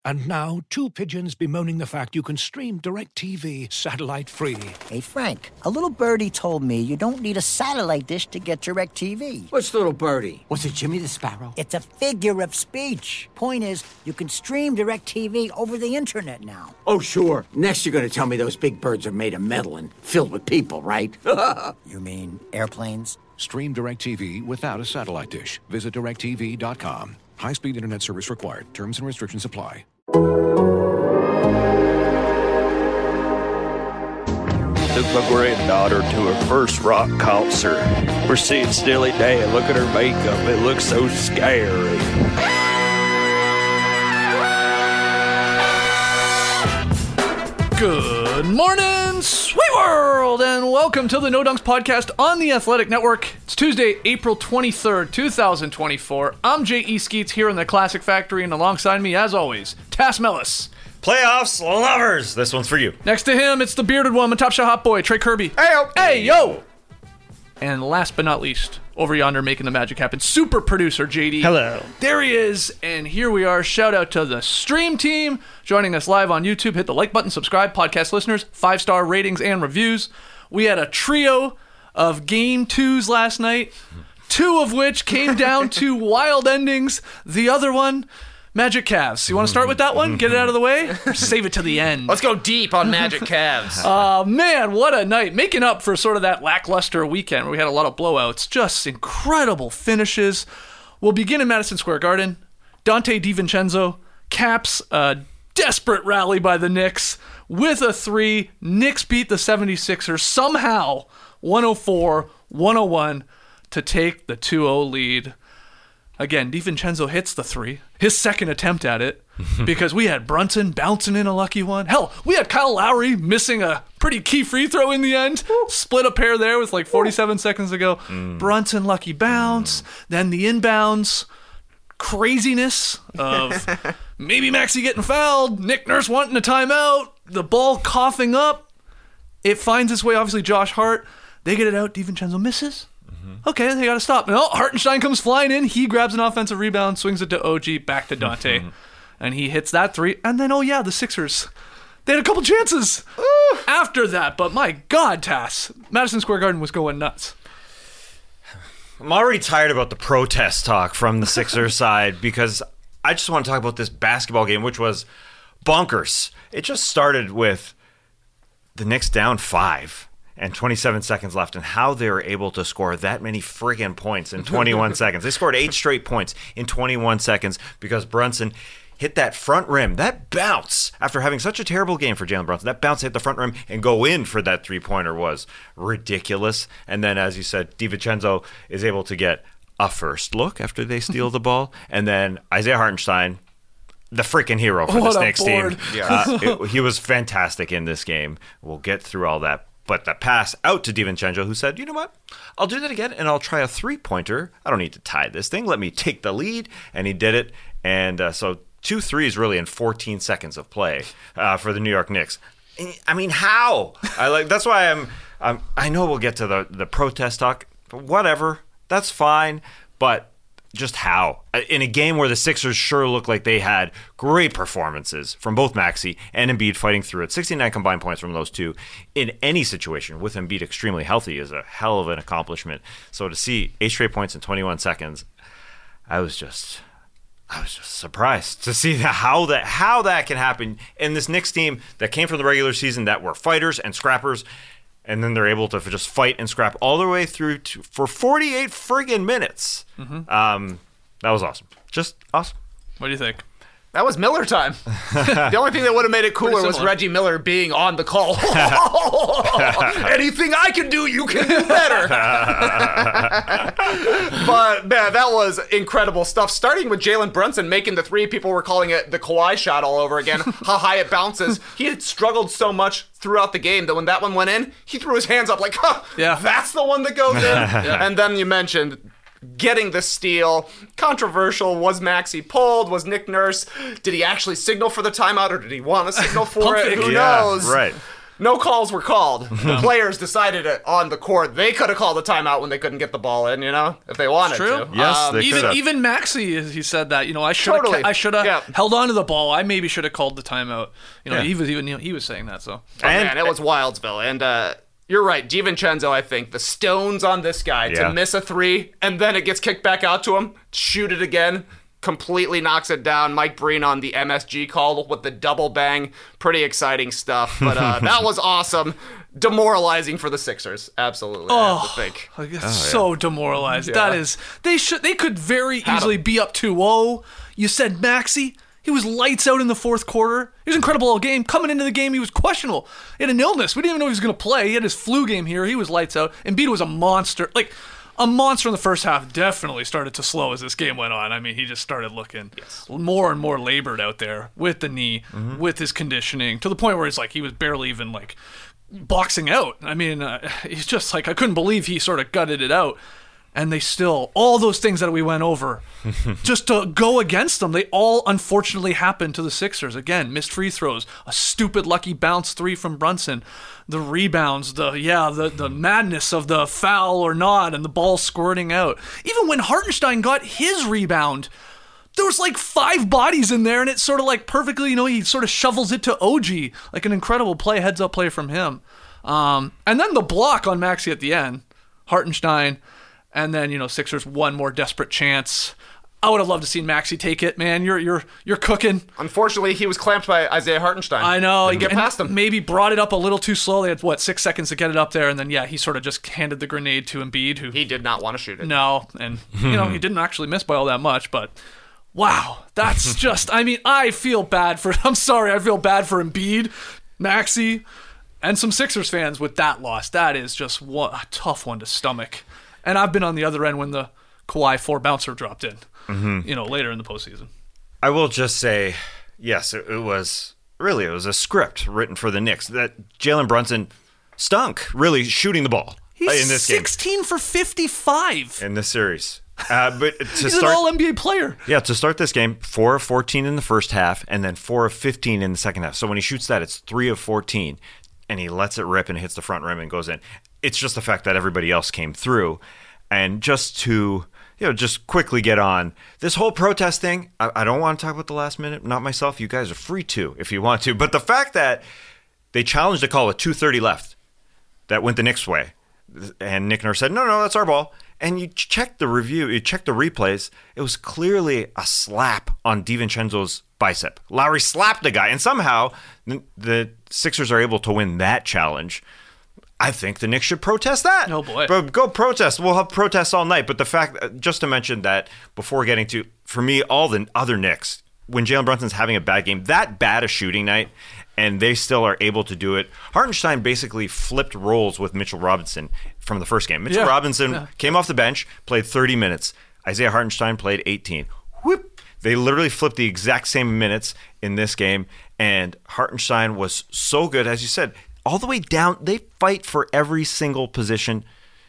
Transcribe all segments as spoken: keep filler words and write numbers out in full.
And now, two pigeons bemoaning the fact you can stream DirecTV satellite-free. Hey, Frank, a little birdie told me you don't need a satellite dish to get DirecTV. What's little birdie? Was it Jimmy the Sparrow? It's a figure of speech. Point is, you can stream DirecTV over the internet now. Oh, sure. Next you're going to tell me those big birds are made of metal and filled with people, right? You mean airplanes? Stream DirecTV without a satellite dish. Visit direct T V dot com. High-speed internet service required. Terms and restrictions apply. Took my granddaughter to her first rock concert. We're seeing Steely Dan. Look at her makeup. It looks so scary. Good morning, sweet world, and welcome to the No Dunks podcast on the Athletic Network. It's Tuesday, April twenty-third, twenty twenty-four. I'm J E. Skeets here in the Classic Factory, and alongside me, as always, Tass Mellis. Playoffs lovers, this one's for you. Next to him, it's the bearded one, my top shot hot boy, Trey Kirby. Hey yo! Hey yo! And last but not least, over yonder making the magic happen, super producer J D. Hello. There he is, and here we are. Shout out to the stream team joining us live on YouTube. Hit the like button, subscribe, podcast listeners, five-star ratings and reviews. We had a trio of game twos last night, two of which came down to wild endings. The other one, Magic Cavs. You want to start with that one? Get it out of the way? Or save it to the end? Let's go deep on Magic Cavs. Uh, man, what a night. Making up for sort of that lackluster weekend where we had a lot of blowouts. Just incredible finishes. We'll begin in Madison Square Garden. Dante DiVincenzo caps a desperate rally by the Knicks with a three. Knicks beat the seventy-sixers somehow one oh four one oh one to take the two oh lead. Again, DiVincenzo hits the three, his second attempt at it, because we had Brunson bouncing in a lucky one. Hell, we had Kyle Lowry missing a pretty key free throw in the end. Split a pair there with like forty-seven seconds to go. Mm. Brunson, lucky bounce. Mm. Then the inbounds craziness of maybe Maxey getting fouled, Nick Nurse wanting a timeout, the ball coughing up. It finds its way, obviously, Josh Hart. They get it out. DiVincenzo misses. Okay, they got to stop. No, Hartenstein comes flying in. He grabs an offensive rebound, swings it to O G, back to Dante. And he hits that three. And then, oh yeah, the Sixers. They had a couple chances after that. But my God, Tass, Madison Square Garden was going nuts. I'm already tired about the protest talk from the Sixers side because I just want to talk about this basketball game, which was bonkers. It just started with the Knicks down five. And twenty-seven seconds left, and how they were able to score that many friggin' points in twenty-one seconds. They scored eight straight points in twenty-one seconds because Brunson hit that front rim. That bounce, after having such a terrible game for Jalen Brunson, that bounce hit the front rim and go in for that three-pointer was ridiculous. And then, as you said, DiVincenzo is able to get a first look after they steal the ball. And then Isaiah Hartenstein, the freaking hero for what this Knicks board. team. Yeah. Uh, it, he was fantastic in this game. We'll get through all that. But the pass out to DiVincenzo, who said, you know what, I'll do that again, and I'll try a three-pointer. I don't need to tie this thing. Let me take the lead. And he did it. And uh, so two threes really in fourteen seconds of play uh, for the New York Knicks. I mean, how? I like that's why I'm, I'm – I know we'll get to the, the protest talk, but whatever. That's fine. But just how? In a game where the Sixers sure look like they had great performances from both Maxey and Embiid fighting through it. sixty-nine combined points from those two in any situation with Embiid extremely healthy is a hell of an accomplishment. So to see eight straight points in twenty-one seconds, I was just I was just surprised to see that, how that how that can happen in this Knicks team that came from the regular season that were fighters and scrappers. And then they're able to just fight and scrap all the way through to, for forty-eight friggin' minutes. Mm-hmm. Um, that was awesome. Just awesome. What do you think? That was Miller time. The only thing that would have made it cooler was Reggie Miller being on the call. Anything I can do, you can do better. But, man, that was incredible stuff. Starting with Jalen Brunson making the three. People were calling it the Kawhi shot all over again. How high it bounces. He had struggled so much throughout the game that when that one went in, he threw his hands up like, huh, yeah. That's the one that goes in. Yeah. And then you mentioned getting the steal. Controversial. Was Maxey pulled? Was Nick Nurse? Did he actually signal for the timeout, or did he want to signal for it? Who yeah, knows? Right. No calls were called. The players decided it on the court. They could have called a timeout when they couldn't get the ball in, you know, if they wanted True. to. Yes, Um, they Even could've. even Maxey, he said that. You know, I should have Totally. I should have Yeah. held on to the ball. I maybe should have called the timeout. You know, Yeah. he was even he was saying that. So Oh, And- man, it was Wildsville. And uh, you're right, DiVincenzo, I think, the stones on this guy Yeah. to miss a three, and then it gets kicked back out to him, shoot it again, completely knocks it down. Mike Breen on the M S G call with the double bang. Pretty exciting stuff. But uh, that was awesome. Demoralizing for the Sixers. Absolutely, I have to think. Like, it's so demoralized. That Yeah. is, they should, they could very Had easily him. be up two oh. You said Maxey. He was lights out in the fourth quarter. He was incredible all game. Coming into the game, he was questionable. He had an illness. We didn't even know he was going to play. He had his flu game here. He was lights out. Embiid was a monster. Like, a monster in the first half. Definitely started to slow as this game went on. I mean, he just started looking more and more labored out there with the knee, with his conditioning, to the point where it's like he was barely even, like, boxing out. I mean, uh, he's just like, I couldn't believe he sort of gutted it out. And they still, all those things that we went over, just to go against them, they all unfortunately happened to the Sixers. Again, missed free throws, a stupid lucky bounce three from Brunson, the rebounds, the, yeah, the, the madness of the foul or not, and the ball squirting out. Even when Hartenstein got his rebound, there was like five bodies in there, and it's sort of like perfectly, you know, he sort of shovels it to O G, like an incredible play, heads up play from him. Um, and then the block on Maxey at the end, Hartenstein, and then, you know, Sixers one more desperate chance. I would have loved to see Maxey take it, man. You're you're you're cooking. Unfortunately, he was clamped by Isaiah Hartenstein. I know. Didn't get and past him. Maybe brought it up a little too slow. They had, what, six seconds to get it up there, and then, yeah, he sort of just handed the grenade to Embiid, who... He did not want to shoot it. No, and, you know, he didn't actually miss by all that much, but... Wow, that's just... I mean, I feel bad for... I'm sorry, I feel bad for Embiid, Maxey, and some Sixers fans with that loss. That is just one, a tough one to stomach. And I've been on the other end when the Kawhi four bouncer dropped in, you know, later in the postseason. I will just say, yes, it, it was really it was a script written for the Knicks that Jalen Brunson stunk, really shooting the ball He's in this sixteen for fifty-five. game in this series. Uh, but to He's start, an all N B A player. yeah, to start this game, four of fourteen in the first half, and then four of fifteen in the second half. So when he shoots that, it's three of fourteen, and he lets it rip and hits the front rim and goes in. It's just the fact that everybody else came through, and just to you know, just quickly get on this whole protest thing. I, I don't want to talk about the last minute. Not myself. You guys are free to if you want to. But the fact that they challenged a call with two thirty left that went the Knicks' way, and Nick Nurse said, no, no, that's our ball. And you check the review, you check the replays, it was clearly a slap on DiVincenzo's bicep. Lowry slapped the guy, and somehow the, the Sixers are able to win that challenge. I think the Knicks should protest that. Oh, boy. But go protest. We'll have protests all night. But the fact, just to mention that before getting to, for me, all the other Knicks, when Jalen Brunson's having a bad game, that bad a shooting night, and they still are able to do it. Hartenstein basically flipped roles with Mitchell Robinson from the first game. Mitchell Yeah. Robinson Yeah. came off the bench, played thirty minutes. Isaiah Hartenstein played eighteen. Whoop! They literally flipped the exact same minutes in this game, and Hartenstein was so good, as you said, all the way down. They fight for every single position.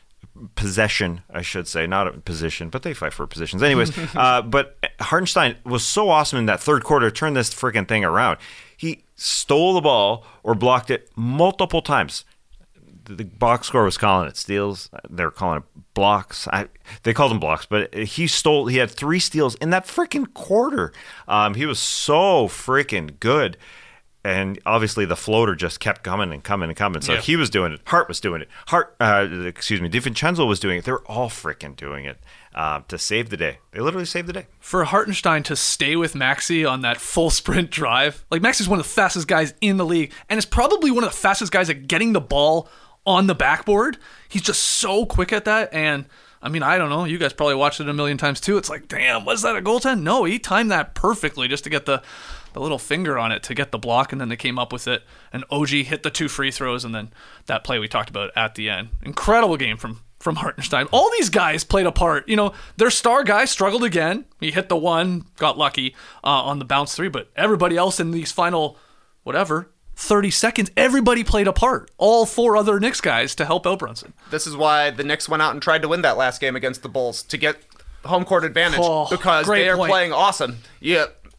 Possession, I should say, not a position, but they fight for positions. Anyways, uh, but Hartenstein was so awesome in that third quarter, turned this freaking thing around. He stole the ball or blocked it multiple times. The box score was calling it steals. They were calling it blocks. I, they called them blocks, but he stole. He had three steals in that freaking quarter. Um, he was so freaking good. And obviously the floater just kept coming and coming and coming. So Yeah. he was doing it. Hart was doing it. Hart, uh, excuse me, DiVincenzo was doing it. They were all freaking doing it uh, to save the day. They literally saved the day. For Hartenstein to stay with Maxey on that full sprint drive, like Maxey's one of the fastest guys in the league, and is probably one of the fastest guys at getting the ball on the backboard. He's just so quick at that, and I mean, I don't know. You guys probably watched it a million times too. It's like, damn, was that a goaltend? No, he timed that perfectly just to get the, the little finger on it to get the block, and then they came up with it. And O G hit the two free throws, and then that play we talked about at the end. Incredible game from from Hartenstein. All these guys played a part. You know, their star guy struggled again. He hit the one, got lucky uh, on the bounce three, but everybody else in these final, whatever, thirty seconds, everybody played a part. All four other Knicks guys to help out Brunson. This is why the Knicks went out and tried to win that last game against the Bulls to get home court advantage Oh, because great they are point. playing awesome. Yeah,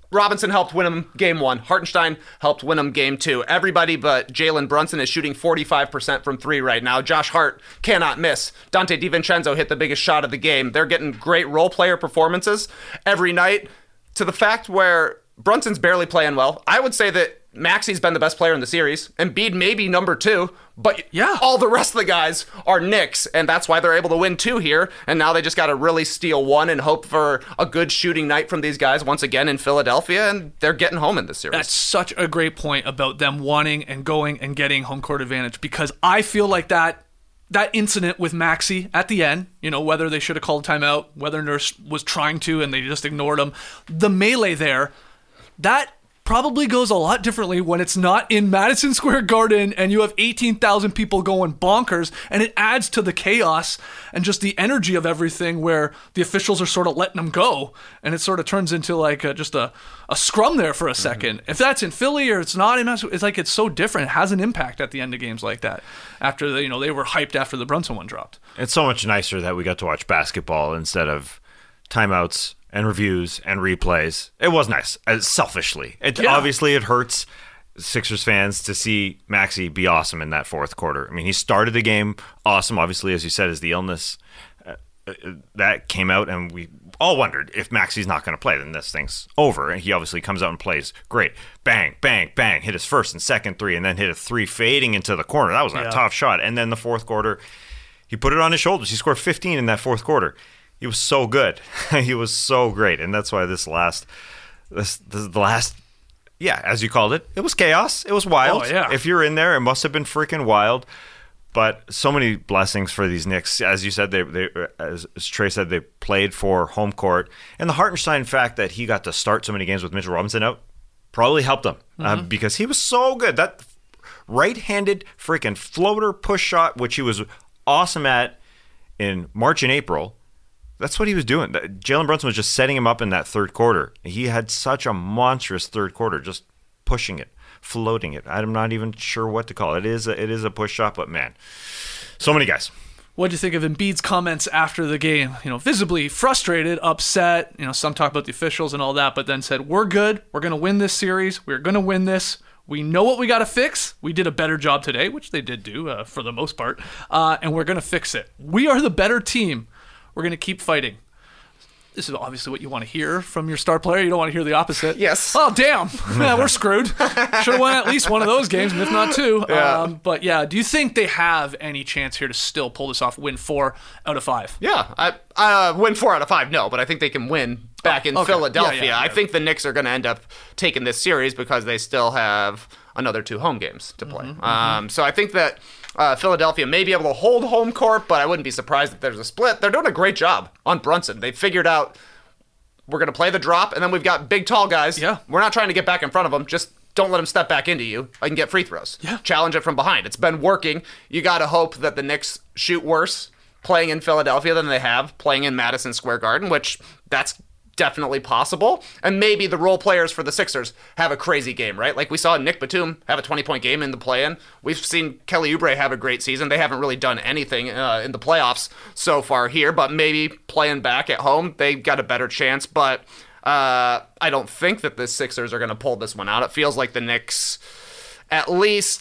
Robinson helped win him game one. Hartenstein helped win him game two. Everybody but Jalen Brunson is shooting forty-five percent from three right now. Josh Hart cannot miss. Dante DiVincenzo hit the biggest shot of the game. They're getting great role player performances every night, to the fact where Brunson's barely playing well. I would say that Maxi's been the best player in the series. Embiid may be number two, but yeah. all the rest of the guys are Knicks, and that's why they're able to win two here. And now they just got to really steal one and hope for a good shooting night from these guys once again in Philadelphia, and they're getting home in this series. That's such a great point about them wanting and going and getting home court advantage, because I feel like that that incident with Maxey at the end, you know, whether they should have called timeout, whether Nurse was trying to and they just ignored him, the melee there, that probably goes a lot differently when it's not in Madison Square Garden and you have eighteen thousand people going bonkers, and it adds to the chaos and just the energy of everything where the officials are sort of letting them go, and it sort of turns into like a, just a, a scrum there for a second. Mm-hmm. If that's in Philly or it's not in Madison, it's like it's so different. It has an impact at the end of games like that after the, you know, they were hyped after the Brunson one dropped. It's so much nicer that we got to watch basketball instead of timeouts and reviews and replays. It was nice, uh, selfishly. It Yeah. Obviously, it hurts Sixers fans to see Maxey be awesome in that fourth quarter. I mean, he started the game awesome. Obviously, as you said, is the illness uh, uh, that came out, and we all wondered if Maxey's not going to play, then this thing's over. And he obviously comes out and plays great. Bang, bang, bang. Hit his first and second three, and then hit a three fading into the corner. That was a Yeah. tough shot. And then the fourth quarter, he put it on his shoulders. He scored fifteen in that fourth quarter. He was so good. He was so great. And that's why this last, this, this the last, yeah, as you called it, it was chaos. It was wild. Oh, yeah. If you're in there, it must have been freaking wild. But so many blessings for these Knicks. As you said, they, they as, as Trey said, they played for home court. And the Hartenstein fact that he got to start so many games with Mitchell Robinson out probably helped him Mm-hmm. uh, because he was so good. That right-handed freaking floater push shot, which he was awesome at in March and April, that's what he was doing. Jalen Brunson was just setting him up in that third quarter. He had such a monstrous third quarter, just pushing it, floating it. I'm not even sure what to call it. It is a, it is a push shot, but man, so many guys. What do you think of Embiid's comments after the game? You know, visibly frustrated, upset. You know, some talk about the officials and all that, but then said, "We're good. We're going to win this series. We're going to win this. We know what we got to fix. We did a better job today," which they did do uh, for the most part, uh, and we're going to fix it. We are the better team. We're going to keep fighting. This is obviously what you want to hear from your star player. You don't want to hear the opposite. Yes. Oh, damn. Yeah, we're screwed. Should have won at least one of those games, if not two. Yeah. Um, but yeah, do you think they have any chance here to still pull this off, win four out of five? Yeah, I uh, win four out of five. No, but I think they can win back in okay. Philadelphia. Yeah, yeah, yeah. I think the Knicks are going to end up taking this series because they still have another two home games to play. Mm-hmm, um, so I think that uh, Philadelphia may be able to hold home court, but I wouldn't be surprised if there's a split. They're doing a great job on Brunson. They figured out we're going to play the drop, and then we've got big, tall guys. Yeah. We're not trying to get back in front of them. Just don't let them step back into you. I can get free throws. Yeah. Challenge it from behind. It's been working. You got to hope that the Knicks shoot worse playing in Philadelphia than they have playing in Madison Square Garden, which that's definitely possible. And maybe the role players for the Sixers have a crazy game, right? Like we saw Nick Batum have a twenty-point game in the play-in. We've seen Kelly Oubre have a great season. They haven't really done anything uh, in the playoffs so far here, but maybe playing back at home, they got a better chance. But uh, I don't think that the Sixers are going to pull this one out. It feels like the Knicks, at least...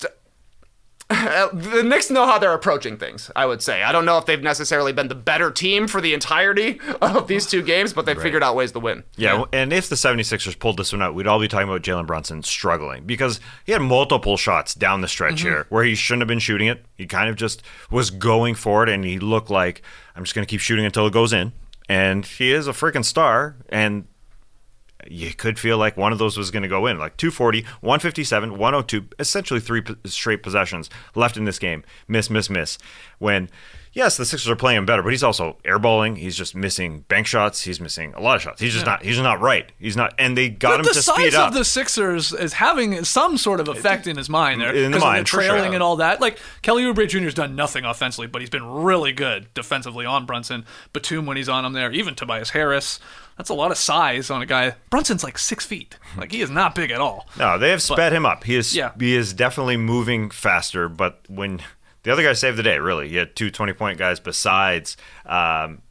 the Knicks know how they're approaching things, I would say. I don't know if they've necessarily been the better team for the entirety of these two games, but they've right. figured out ways to win. Yeah, and if the 76ers pulled this one out, we'd all be talking about Jalen Brunson struggling because he had multiple shots down the stretch mm-hmm. here where he shouldn't have been shooting it. He kind of just was going for it, and he looked like, I'm just going to keep shooting until it goes in. And he is a freaking star, and you could feel like one of those was going to go in, like two forty, one fifty-seven, one oh two, essentially three p- straight possessions left in this game. Miss, miss, miss. When, yes, the Sixers are playing him better, but he's also airballing. He's just missing bank shots. He's missing a lot of shots. He's just yeah. not. He's just not right. He's not. And they got but him the to size speed up. of the Sixers is having some sort of effect in his mind there, in the mind, of the trailing for sure. and all that. Like Kelly Oubre Junior's done nothing offensively, but he's been really good defensively on Brunson. Batum when he's on him there, even Tobias Harris. That's a lot of size on a guy. Brunson's like six feet. Like he is not big at all. No, they have sped but, him up. He is. Yeah. He is definitely moving faster. But when the other guy saved the day, really, he had two twenty-point guys besides um,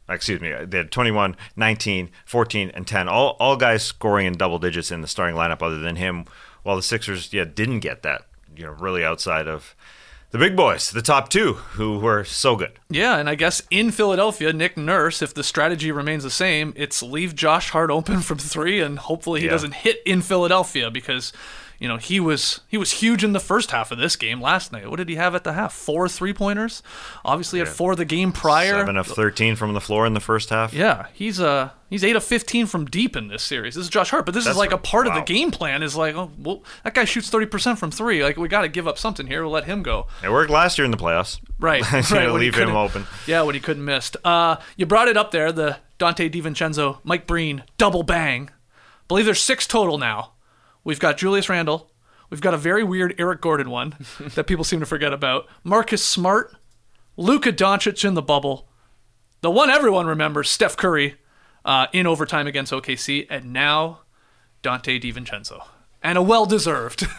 excuse me, they had twenty-one, nineteen, fourteen, and ten. All all guys scoring in double digits in the starting lineup other than him, while the Sixers yeah didn't get that, you know, really outside of the big boys, the top two, who were so good. Yeah, and I guess in Philadelphia, Nick Nurse, if the strategy remains the same, it's leave Josh Hart open from three, and hopefully he Yeah. doesn't hit in Philadelphia because, you know, he was he was huge in the first half of this game last night. What did he have at the half? Four three-pointers? Obviously had four the game prior. Seven of thirteen from the floor in the first half. Yeah, he's uh he's eight of fifteen from deep in this series. This is Josh Hart, but this That's is like a right. part of Wow. the game plan. Is like, oh, well, that guy shoots thirty percent from three. Like, we got to give up something here. We'll let him go. It worked last year in the playoffs. Right, You right. know, when he leave him couldn't- open. Yeah, when he couldn't miss. Uh, you brought it up there. The Dante DiVincenzo, Mike Breen double bang. Believe there's six total now. We've got Julius Randle. We've got a very weird Eric Gordon one that people seem to forget about. Marcus Smart, Luka Doncic in the bubble. The one everyone remembers, Steph Curry uh, in overtime against O K C. And now, Dante DiVincenzo. And a well-deserved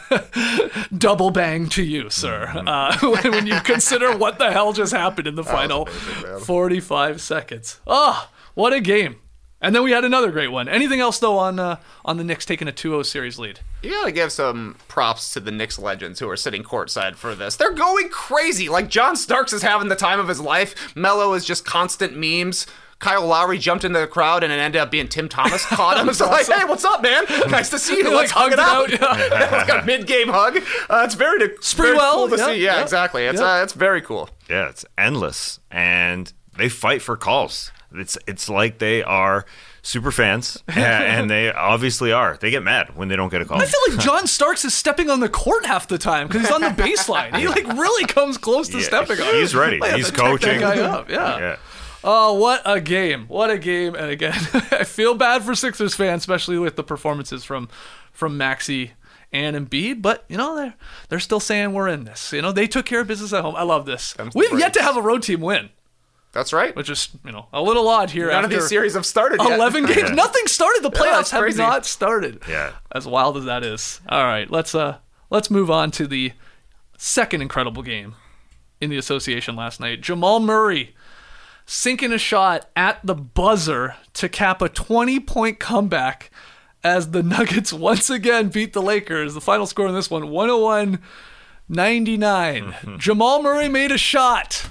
double bang to you, sir. Uh, when, when you consider what the hell just happened in the final forty-five seconds. Oh, what a game. And then we had another great one. Anything else, though, on uh, on the Knicks taking a two oh series lead? You gotta give some props to the Knicks legends who are sitting courtside for this. They're going crazy. Like, John Starks is having the time of his life. Melo is just constant memes. Kyle Lowry jumped into the crowd and it ended up being Tim Thomas caught him. So like, hey, what's up, man? Nice to see you. He, Let's like, hug it out. hugged it out, Yeah. Like a mid-game hug. Uh, it's very, very Sprewell, cool to yeah, see. Yeah, yeah, exactly. It's yeah. uh, it's very cool. Yeah, it's endless, and they fight for calls. It's it's like they are super fans, and they obviously are. They get mad when they don't get a call. I feel like John Starks is stepping on the court half the time because he's on the baseline. He like really comes close to Yeah, stepping on. he's ready. Like, He's to tech coaching. That guy up. Yeah. Yeah. Oh, what a game! What a game! And again, I feel bad for Sixers fans, especially with the performances from from Maxey and Embiid. But you know, they're they're still saying we're in this. You know, they took care of business at home. I love this. Comes the We've yet to breaks. have a road team win, That's right. which is you know a little odd here. None of after these series have started yet. eleven games. Nothing started. The Yeah, playoffs that's have crazy. not started. Yeah. As wild as that is. All right, let's uh let's move on to the second incredible game in the association last night. Jamal Murray sinking a shot at the buzzer to cap a twenty-point comeback as the Nuggets once again beat the Lakers. The final score in this one, one oh one ninety-nine. Jamal Murray made a shot.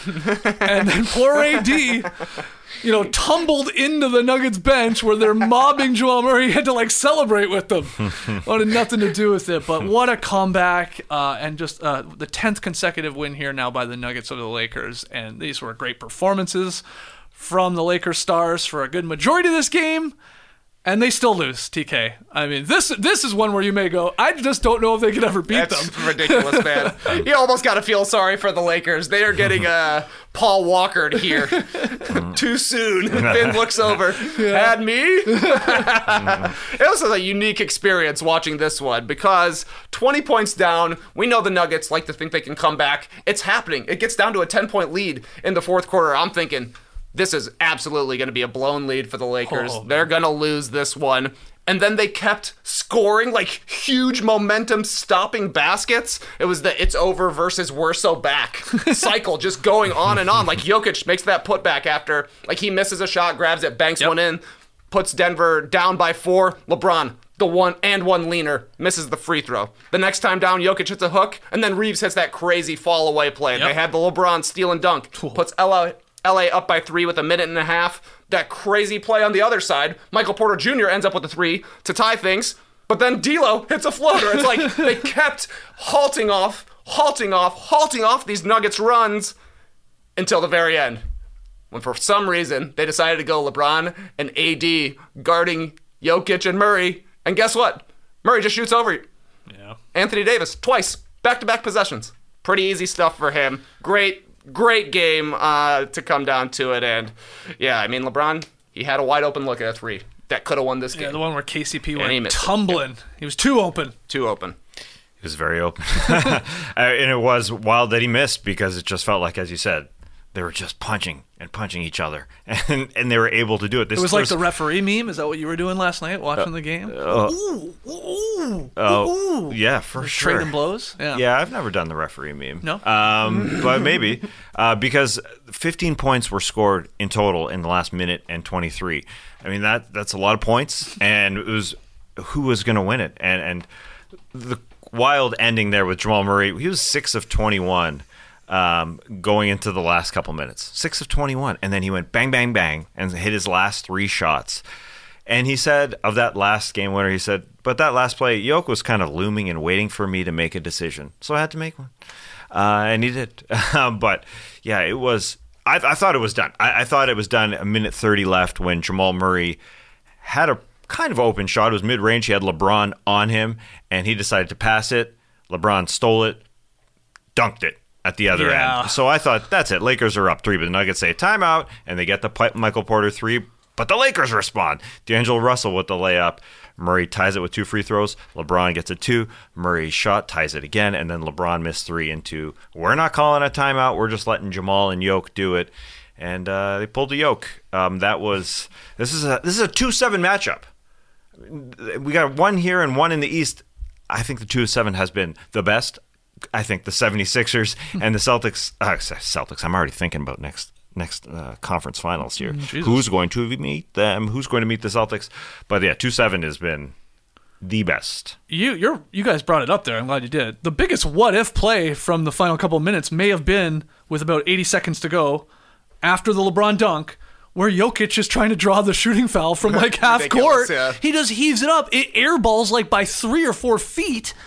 And then poor A D, you know, tumbled into the Nuggets bench where they're mobbing Jamal Murray. He had to like celebrate with them. Wanted nothing to do with it. But what a comeback, uh, and just uh, the tenth consecutive win here now by the Nuggets over the Lakers. And these were great performances from the Lakers stars for a good majority of this game. And they still lose, T K. I mean, this this is one where you may go, I just don't know if they could ever beat That's them. ridiculous, man. You almost got to feel sorry for the Lakers. They are getting uh, Paul Walkered here. Too soon. Finn looks over. Had me? It was a unique experience watching this one because twenty points down, we know the Nuggets like to think they can come back. It's happening. It gets down to a ten-point lead in the fourth quarter. I'm thinking, this is absolutely going to be a blown lead for the Lakers. Oh, They're going to lose this one. And then they kept scoring like huge momentum stopping baskets. It was the it's over versus we're so back cycle just going on and on. Like Jokic makes that putback after like he misses a shot, grabs it, banks Yep. one in, puts Denver down by four. LeBron, the one and one leaner, misses the free throw. The next time down, Jokic hits a hook, and then Reeves hits that crazy fall away play. Yep. They had the LeBron steal and dunk. Puts L A L A up by three with a minute and a half. That crazy play on the other side. Michael Porter Junior ends up with a three to tie things. But then D'Lo hits a floater. It's like they kept halting off, halting off, halting off these Nuggets runs until the very end. When for some reason they decided to go LeBron and A D guarding Jokic and Murray. And guess what? Murray just shoots over Yeah. Anthony Davis twice. Back-to-back possessions. Pretty easy stuff for him. Great. Great game uh, to come down to it. And, yeah, I mean, LeBron, he had a wide-open look at a three. That could have won this Yeah, game. the one where K C P he went missed it. tumbling. He was too open. Too open. He was very open. Uh, and it was wild that he missed because it just felt like, as you said, they were just punching and punching each other, and and they were able to do it. This It was like the referee meme. Is that what you were doing last night, watching the game? Uh, ooh, ooh, ooh, Oh, ooh. yeah, for Just sure. Trading blows. Yeah. Yeah, I've never done the referee meme. No? Um, but maybe. Uh, because fifteen points were scored in total in the last minute and twenty-three. I mean, that that's a lot of points, and it was who was going to win it. And, and the wild ending there with Jamal Murray, he was six of twenty-one um, going into the last couple minutes. six of twenty-one. And then he went bang, bang, bang, and hit his last three shots. And he said of that last game winner, he said, but that last play, Yoke was kind of looming and waiting for me to make a decision. So I had to make one. Uh, and he did. But, yeah, it was – I thought it was done. I, I thought it was done a minute thirty left when Jamal Murray had a kind of open shot. It was mid-range. He had LeBron on him, and he decided to pass it. LeBron stole it, dunked it at the other Yeah. end. So I thought, that's it. Lakers are up three, but the Nuggets say timeout, and they get the Pi- Michael Porter three. But the Lakers respond. D'Angelo Russell with the layup. Murray ties it with two free throws. LeBron gets a two. Murray shot, ties it again, and then LeBron missed three into, we're not calling a timeout. We're just letting Jamal and Yoke do it. And uh, they pulled the Yoke. Um, that was this is a this is a two seven matchup. We got one here and one in the East. I think the two seven has been the best. I think the seventy-sixers and the Celtics. Uh, Celtics. I'm already thinking about next. next uh, conference finals here. Jesus. Who's going to meet them? Who's going to meet the Celtics? But yeah, two seven has been the best. You you're you guys brought it up there. I'm glad you did. The biggest what if play from the final couple of minutes may have been with about eighty seconds to go after the LeBron dunk, where Jokic is trying to draw the shooting foul from like half Ridiculous, court. yeah. He just heaves it up. It airballs like by three or four feet,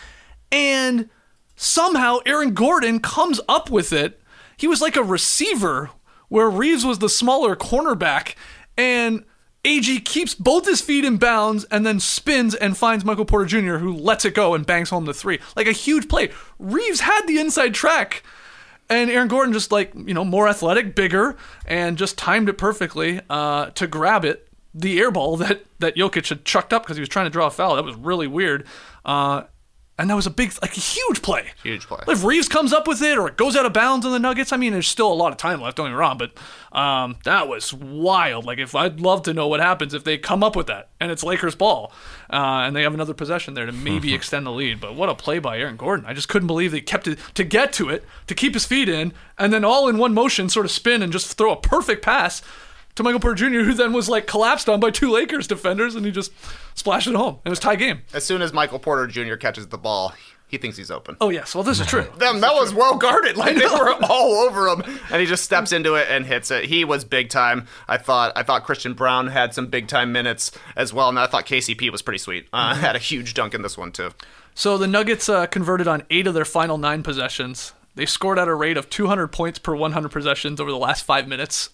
and somehow Aaron Gordon comes up with it. He was like a receiver where Reeves was the smaller cornerback, and A G keeps both his feet in bounds and then spins and finds Michael Porter Junior, who lets it go and bangs home the three. Like a huge play. Reeves had the inside track, and Aaron Gordon just like, you know, more athletic, bigger, and just timed it perfectly uh, to grab it, the air ball that, that Jokic had chucked up because he was trying to draw a foul. That was really weird. Uh, And that was a big, like a huge play. Huge play. If Reeves comes up with it or it goes out of bounds on the Nuggets, I mean, there's still a lot of time left, don't get me wrong, but um, that was wild. Like, if I'd love to know what happens if they come up with that and it's Lakers ball uh, and they have another possession there to maybe extend the lead. But what a play by Aaron Gordon. I just couldn't believe they kept it to get to it, to keep his feet in, and then all in one motion sort of spin and just throw a perfect pass to Michael Porter Junior, who then was like collapsed on by two Lakers defenders, and he just splashed it home. It was a tie game. As soon as Michael Porter Junior catches the ball, he thinks he's open. Oh, yes. Well, this is true. Them, that was well guarded. Like they were all over him, and he just steps into it and hits it. He was big time. I thought. I thought Christian Brown had some big time minutes as well, and I thought K C P was pretty sweet. Uh, had a huge dunk in this one too. So the Nuggets uh, converted on eight of their final nine possessions. They scored at a rate of two hundred points per one hundred possessions over the last five minutes.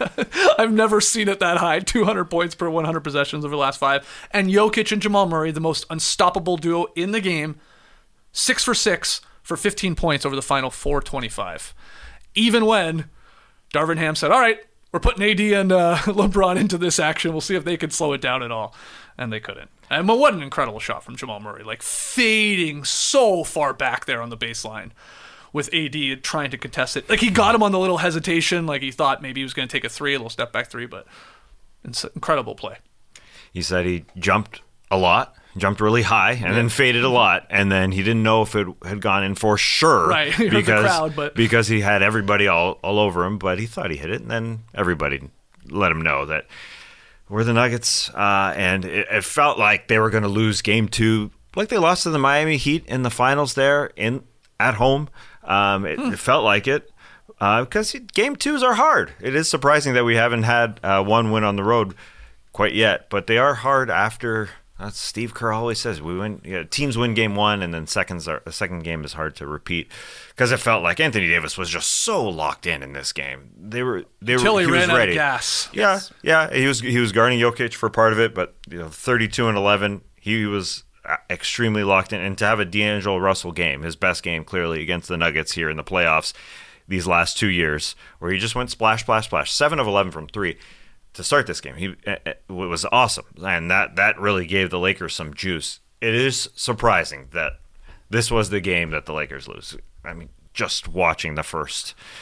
I've never seen it that high. two hundred points per one hundred possessions over the last five. And Jokic and Jamal Murray, the most unstoppable duo in the game, six for six for fifteen points over the final four twenty-five. Even when Darvin Ham said, all right, we're putting A D and uh, LeBron into this action. We'll see if they can slow it down at all. And they couldn't. And what an incredible shot from Jamal Murray. Like fading so far back there on the baseline with A D trying to contest it. Like he got him on the little hesitation. Like he thought maybe he was going to take a three, a little step back three, but it's an incredible play. He said he jumped a lot, jumped really high, and then faded a lot, and then he didn't know if it had gone in for sure, Right, he heard the because crowd, but- because he had everybody all, all over him, but he thought he hit it, and then everybody let him know that we're the Nuggets, uh, and it, it felt like they were going to lose game two, like they lost to the Miami Heat in the finals there in at home. Um, it, Hmm. it felt like it. Uh, because game twos are hard. It is surprising that we haven't had uh, one win on the road quite yet, but they are hard after. As Steve Kerr always says, we win. You know, teams win game one, and then seconds are the second game is hard to repeat because it felt like Anthony Davis was just so locked in in this game. They were they were Till he, he was ran out ready. of gas. Yeah, yeah, he was he was guarding Jokic for part of it, but you know, thirty-two and eleven, he was extremely locked in. And to have a D'Angelo Russell game, his best game clearly against the Nuggets here in the playoffs these last two years, where he just went splash, splash, splash, seven of eleven from three to start this game. He it was awesome, and that that really gave the Lakers some juice. It is surprising that this was the game that the Lakers lose. I mean, just watching the first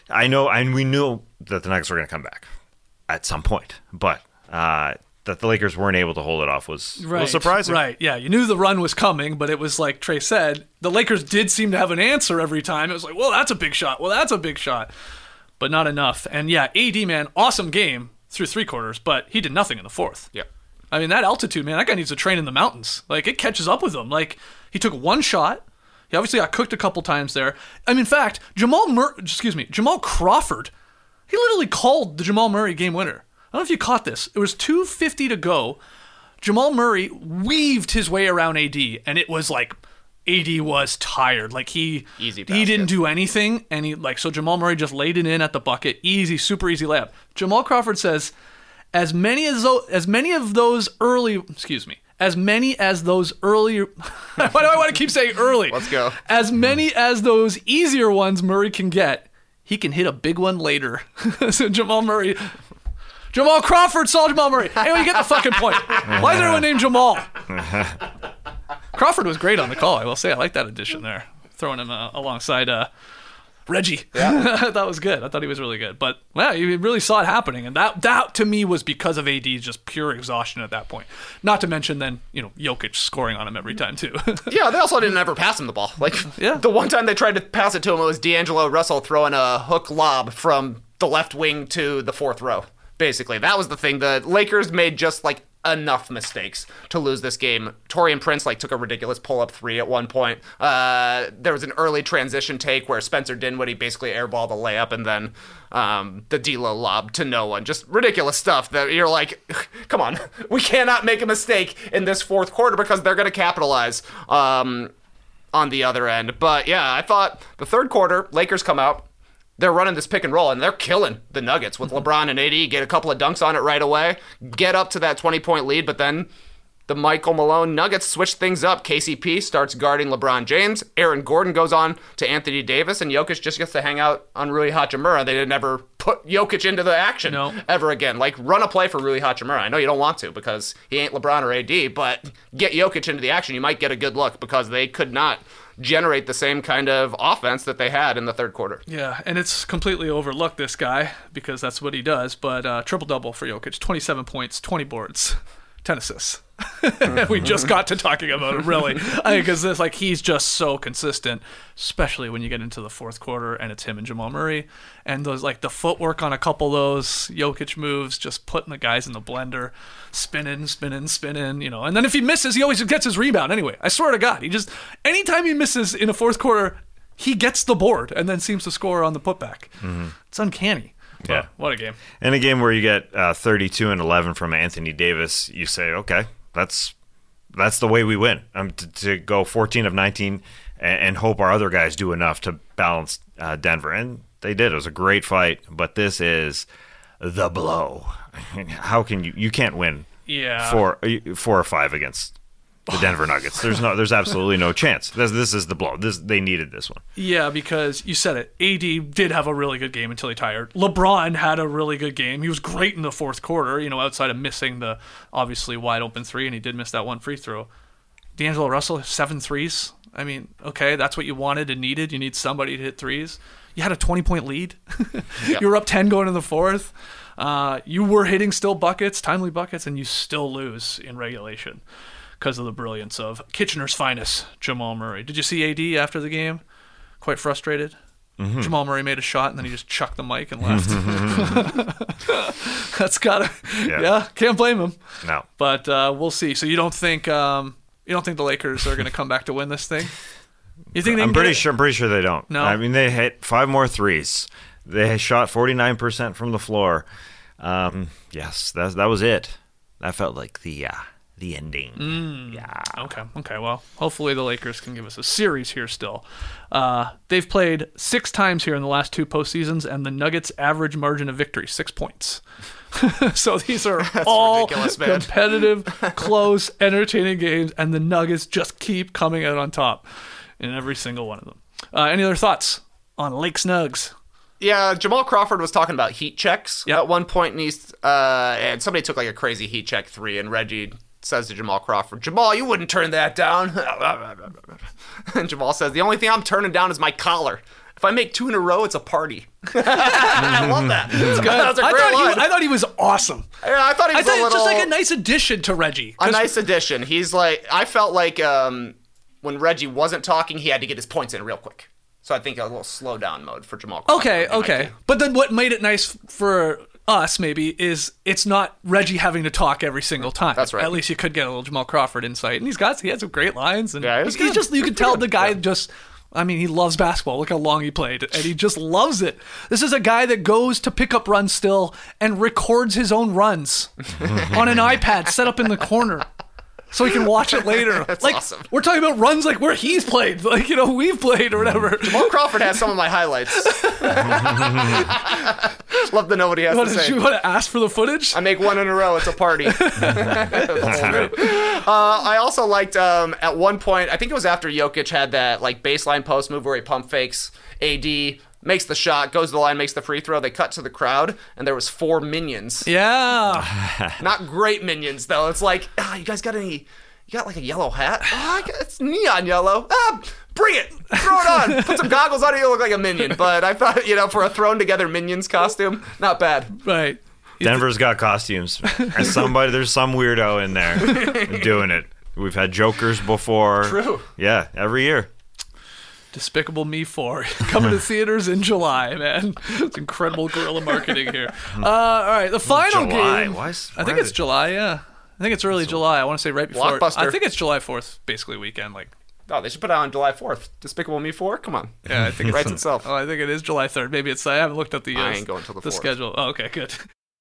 I know, and we knew that the Nuggets were going to come back at some point, but uh, that the Lakers weren't able to hold it off was Right, a little surprising. Right, yeah. You knew the run was coming, but it was like Trey said, the Lakers did seem to have an answer every time. It was like, well, that's a big shot. Well, that's a big shot. But not enough. And yeah, A D, man, awesome game through three quarters, but he did nothing in the fourth. Yeah. I mean, that altitude, man, that guy needs to train in the mountains. Like, it catches up with him. Like, he took one shot. He obviously got cooked a couple times there. I mean, in fact, Jamal Mur- excuse me, Jamal Crawford, he literally called the Jamal Murray game winner. I don't know if you caught this. It was two fifty to go. Jamal Murray weaved his way around A D, and it was like A D was tired. Like he Easy he basket. didn't do anything, and he like so Jamal Murray just laid it in at the bucket. Easy, super easy layup. Jamal Crawford says, as many as those, as many of those early, excuse me, as many as those early. Why do I want to keep saying early? Let's go. As many as those easier ones Murray can get, he can hit a big one later. So Jamal Murray. Jamal Crawford saw Jamal Murray. Anyway, you get the fucking point. Why is everyone named Jamal? Crawford was great on the call, I will say. I like that addition there. Throwing him uh, alongside uh, Reggie. Yeah. That was good. I thought he was really good. But, yeah, you really saw it happening. And that, that, to me, was because of A D's just pure exhaustion at that point. Not to mention then, you know, Jokic scoring on him every time, too. Yeah, they also didn't ever pass him the ball. Like, Yeah. the one time they tried to pass it to him, it was D'Angelo Russell throwing a hook lob from the left wing to the fourth row. Basically, that was the thing. The Lakers made just like enough mistakes to lose this game. Taurean Prince like took a ridiculous pull-up three at one point. Uh, there was an early transition take where Spencer Dinwiddie basically airballed a layup, and then um, the D'Lo lob to no one. Just ridiculous stuff that you're like, come on, we cannot make a mistake in this fourth quarter because they're going to capitalize um, on the other end. But yeah, I thought the third quarter, Lakers come out. They're running this pick and roll, and they're killing the Nuggets with LeBron and A D. Get a couple of dunks on it right away. Get up to that twenty-point lead, but then the Michael Malone Nuggets switch things up. K C P starts guarding LeBron James. Aaron Gordon goes on to Anthony Davis, and Jokic just gets to hang out on Rui Hachimura. They didn't ever put Jokic into the action No. ever again. Like, run a play for Rui Hachimura. I know you don't want to because he ain't LeBron or A D, but get Jokic into the action. You might get a good look because they could not generate the same kind of offense that they had in the third quarter. Yeah, and it's completely overlooked, this guy, because that's what he does. But uh, triple-double for Jokic, twenty-seven points, twenty boards, ten assists. We just got to talking about it, really. I think because it's like he's just so consistent, especially when you get into the fourth quarter and it's him and Jamal Murray. And those like the footwork on a couple of those Jokic moves, just putting the guys in the blender, spinning, spinning, spinning, you know. And then if he misses, he always gets his rebound anyway. I swear to God. He just, anytime he misses in a fourth quarter, he gets the board and then seems to score on the putback. Mm-hmm. It's uncanny. Yeah. Wow, what a game. In a game where you get uh, thirty-two and eleven from Anthony Davis, you say, okay, that's that's the way we win. Um, to, to go fourteen of nineteen and, and hope our other guys do enough to balance uh, Denver. And they did. It was a great fight, but this is the blow. How can you – you can't win Yeah. four, four or five against the Denver Nuggets. There's no, there's absolutely no chance. This, this is the blow. This They needed this one. Yeah, because you said it. A D did have a really good game until he tired. LeBron had a really good game. He was great in the fourth quarter, you know, outside of missing the obviously wide open three, and he did miss that one free throw. D'Angelo Russell, seven threes. I mean, okay, that's what you wanted and needed. You need somebody to hit threes. You had a twenty-point lead. Yep. You were up ten going in the fourth. Uh, you were hitting still buckets, timely buckets, and you still lose in regulation because of the brilliance of Kitchener's finest, Jamal Murray. Did you see A D after the game? Quite frustrated. Mm-hmm. Jamal Murray made a shot, and then he just chucked the mic and left. That's gotta, yeah. yeah, can't blame him. No. But uh, we'll see. So you don't think um, you don't think the Lakers are going to come back to win this thing? You think they I'm can pretty get it? sure. I'm pretty sure they don't. No? I mean, they hit five more threes. They shot forty-nine percent from the floor. Um, yes, that that was it. That felt like the uh, the ending. Mm. Yeah. Okay. Okay. Well, hopefully the Lakers can give us a series here still. Uh, they've played six times here in the last two postseasons, and the Nuggets' average margin of victory six points. So these are all ridiculous, man. competitive, close, entertaining games, and the Nuggets just keep coming out on top in every single one of them. Uh, any other thoughts on Lake Snugs? Yeah, Jamal Crawford was talking about heat checks Yep. at one point, and he's uh, and somebody took like a crazy heat check three, and Reggie says to Jamal Crawford, "Jamal, you wouldn't turn that down." And Jamal says, "The only thing I'm turning down is my collar." If I make two in a row, it's a party. I love that. It's good. That was a I great thought, line. he, I thought he was awesome. Yeah, I thought he I was thought a it was little... just like a nice addition to Reggie. A nice addition. He's like, I felt like um, when Reggie wasn't talking, he had to get his points in real quick. So I think a little slow down mode for Jamal Crawford. Okay, okay. But then what made it nice for us, maybe, is it's not Reggie having to talk every single time. That's right. At least you could get a little Jamal Crawford insight. And he's got, he had some great lines. And Yeah, it was he's good. just, you could It was tell good. the guy Yeah. just, I mean, he loves basketball. Look how long he played. And he just loves it. This is a guy that goes to pick up runs still and records his own runs on an iPad set up in the corner. So he can watch it later. That's like, awesome. We're talking about runs like where he's played, like, you know, we've played or whatever. Jamal Crawford has some of my highlights. Love to know what he has What, to did say. you want to ask for the footage? I make one in a row. It's a party. uh, I also liked um, at one point, I think it was after Jokic had that like baseline post move where he pump fakes A D, makes the shot, goes to the line, makes the free throw. They cut to the crowd, and there was four minions. Yeah. Not great minions though. It's like, ah, you guys got any? You got like a yellow hat? Ah, I got- it's neon yellow. Ah, bring it. Throw it on. Put some goggles on it. You look like a minion. But I thought, you know, for a thrown together minions costume, not bad. Right. Denver's got costumes. And somebody, there's some weirdo in there doing it. We've had Jokers before. True. Yeah, every year. Despicable Me four coming to theaters in July, man. It's incredible guerrilla marketing here. Uh, all right, the final July. game. Why is- I think why it's are they- July. Yeah, I think it's early July. I want to say right before. Blockbuster. I think it's July fourth, basically weekend. Like, Oh, they should put it on July fourth. Despicable Me four? Come on. yeah, I think it's Writes itself. Oh, I think it is July third. Maybe it's. I haven't looked up the. Uh, I ain't going till the the fourth. schedule. Oh, okay, good.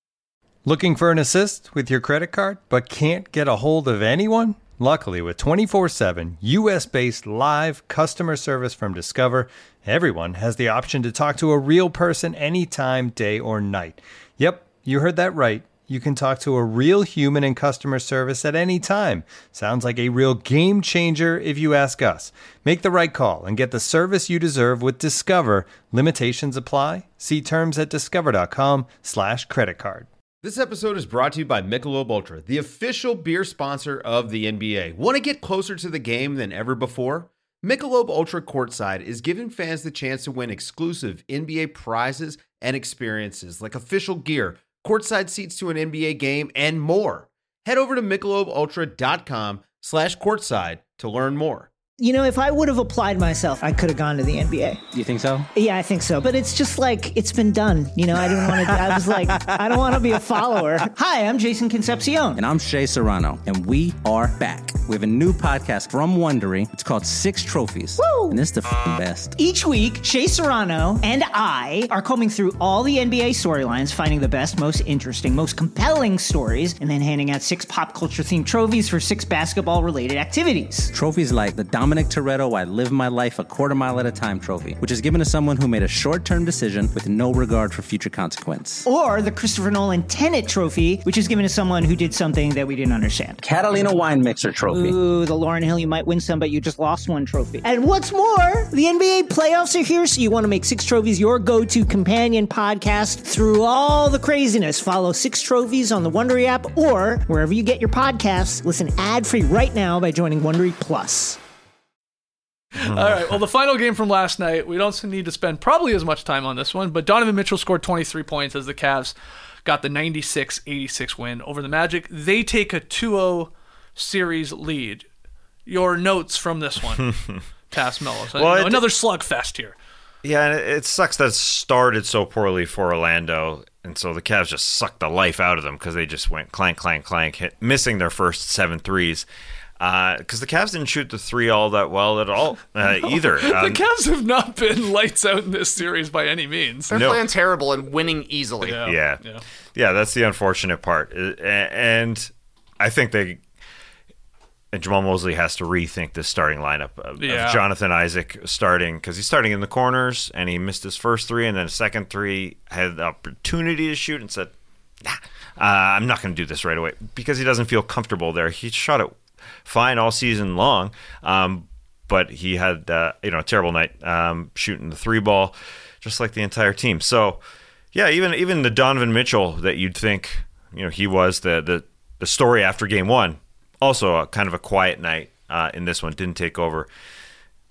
Looking for an assist with your credit card, but can't get a hold of anyone? Luckily, with twenty-four seven U S-based live customer service from Discover, everyone has the option to talk to a real person anytime, day or night. Yep, you heard that right. You can talk to a real human in customer service at any time. Sounds like a real game changer if you ask us. Make the right call and get the service you deserve with Discover. Limitations apply. See terms at discover.com slash credit card. This episode is brought to you by Michelob Ultra, the official beer sponsor of the N B A. Want to get closer to the game than ever before? Michelob Ultra Courtside is giving fans the chance to win exclusive N B A prizes and experiences like official gear, courtside seats to an N B A game, and more. Head over to michelobultra.com slash courtside to learn more. You know, if I would have applied myself, I could have gone to the N B A. You think so? Yeah, I think so. But it's just like, it's been done. You know, I didn't want to, I was like, I don't want to be a follower. Hi, I'm Jason Concepcion. And I'm Shea Serrano, and we are back. We have a new podcast from Wondery. It's called Six Trophies. Woo! And it's the f***ing best. Each week, Shea Serrano and I are combing through all the N B A storylines, finding the best, most interesting, most compelling stories, and then handing out six pop culture themed trophies for six basketball related activities. Trophies like the Dominic Toretto I Live My Life a Quarter Mile at a Time trophy, which is given to someone who made a short-term decision with no regard for future consequence. Or the Christopher Nolan Tenet trophy, which is given to someone who did something that we didn't understand. Catalina Wine Mixer trophy. Ooh, the Lauryn Hill, you might win some, but you just lost one trophy. And what's more, the N B A playoffs are here, so you want to make Six Trophies your go-to companion podcast through all the craziness. Follow Six Trophies on the Wondery app or wherever you get your podcasts. Listen ad-free right now by joining Wondery Plus. All right. Well, the final game from last night, we don't need to spend probably as much time on this one, but Donovan Mitchell scored twenty-three points as the Cavs got the ninety-six eighty-six win over the Magic. They take a two oh series lead. Your notes from this one, Tass Mello. So, Well, you know, it- another slugfest here. Yeah, and it it sucks that it started so poorly for Orlando, and so the Cavs just sucked the life out of them because they just went clank, clank, clank, hit, missing their first seven threes. Because uh, the Cavs didn't shoot the three all that well at all uh, No, either. The Um, Cavs have not been lights out in this series by any means. They're No. playing terrible and winning easily. Yeah. yeah. Yeah. yeah, that's the unfortunate part. Uh, And I think they and Jamal Mosley has to rethink this starting lineup of, Yeah. of Jonathan Isaac starting because he's starting in the corners and he missed his first three and then a second three had the opportunity to shoot and said, nah, uh, I'm not going to do this right away because he doesn't feel comfortable there. He shot it fine all season long, um, but he had uh, you know a terrible night um, shooting the three ball, just like the entire team. So yeah, even even the Donovan Mitchell that you'd think you know he was the the, the story after game one, also a kind of a quiet night uh, in this one, didn't take over.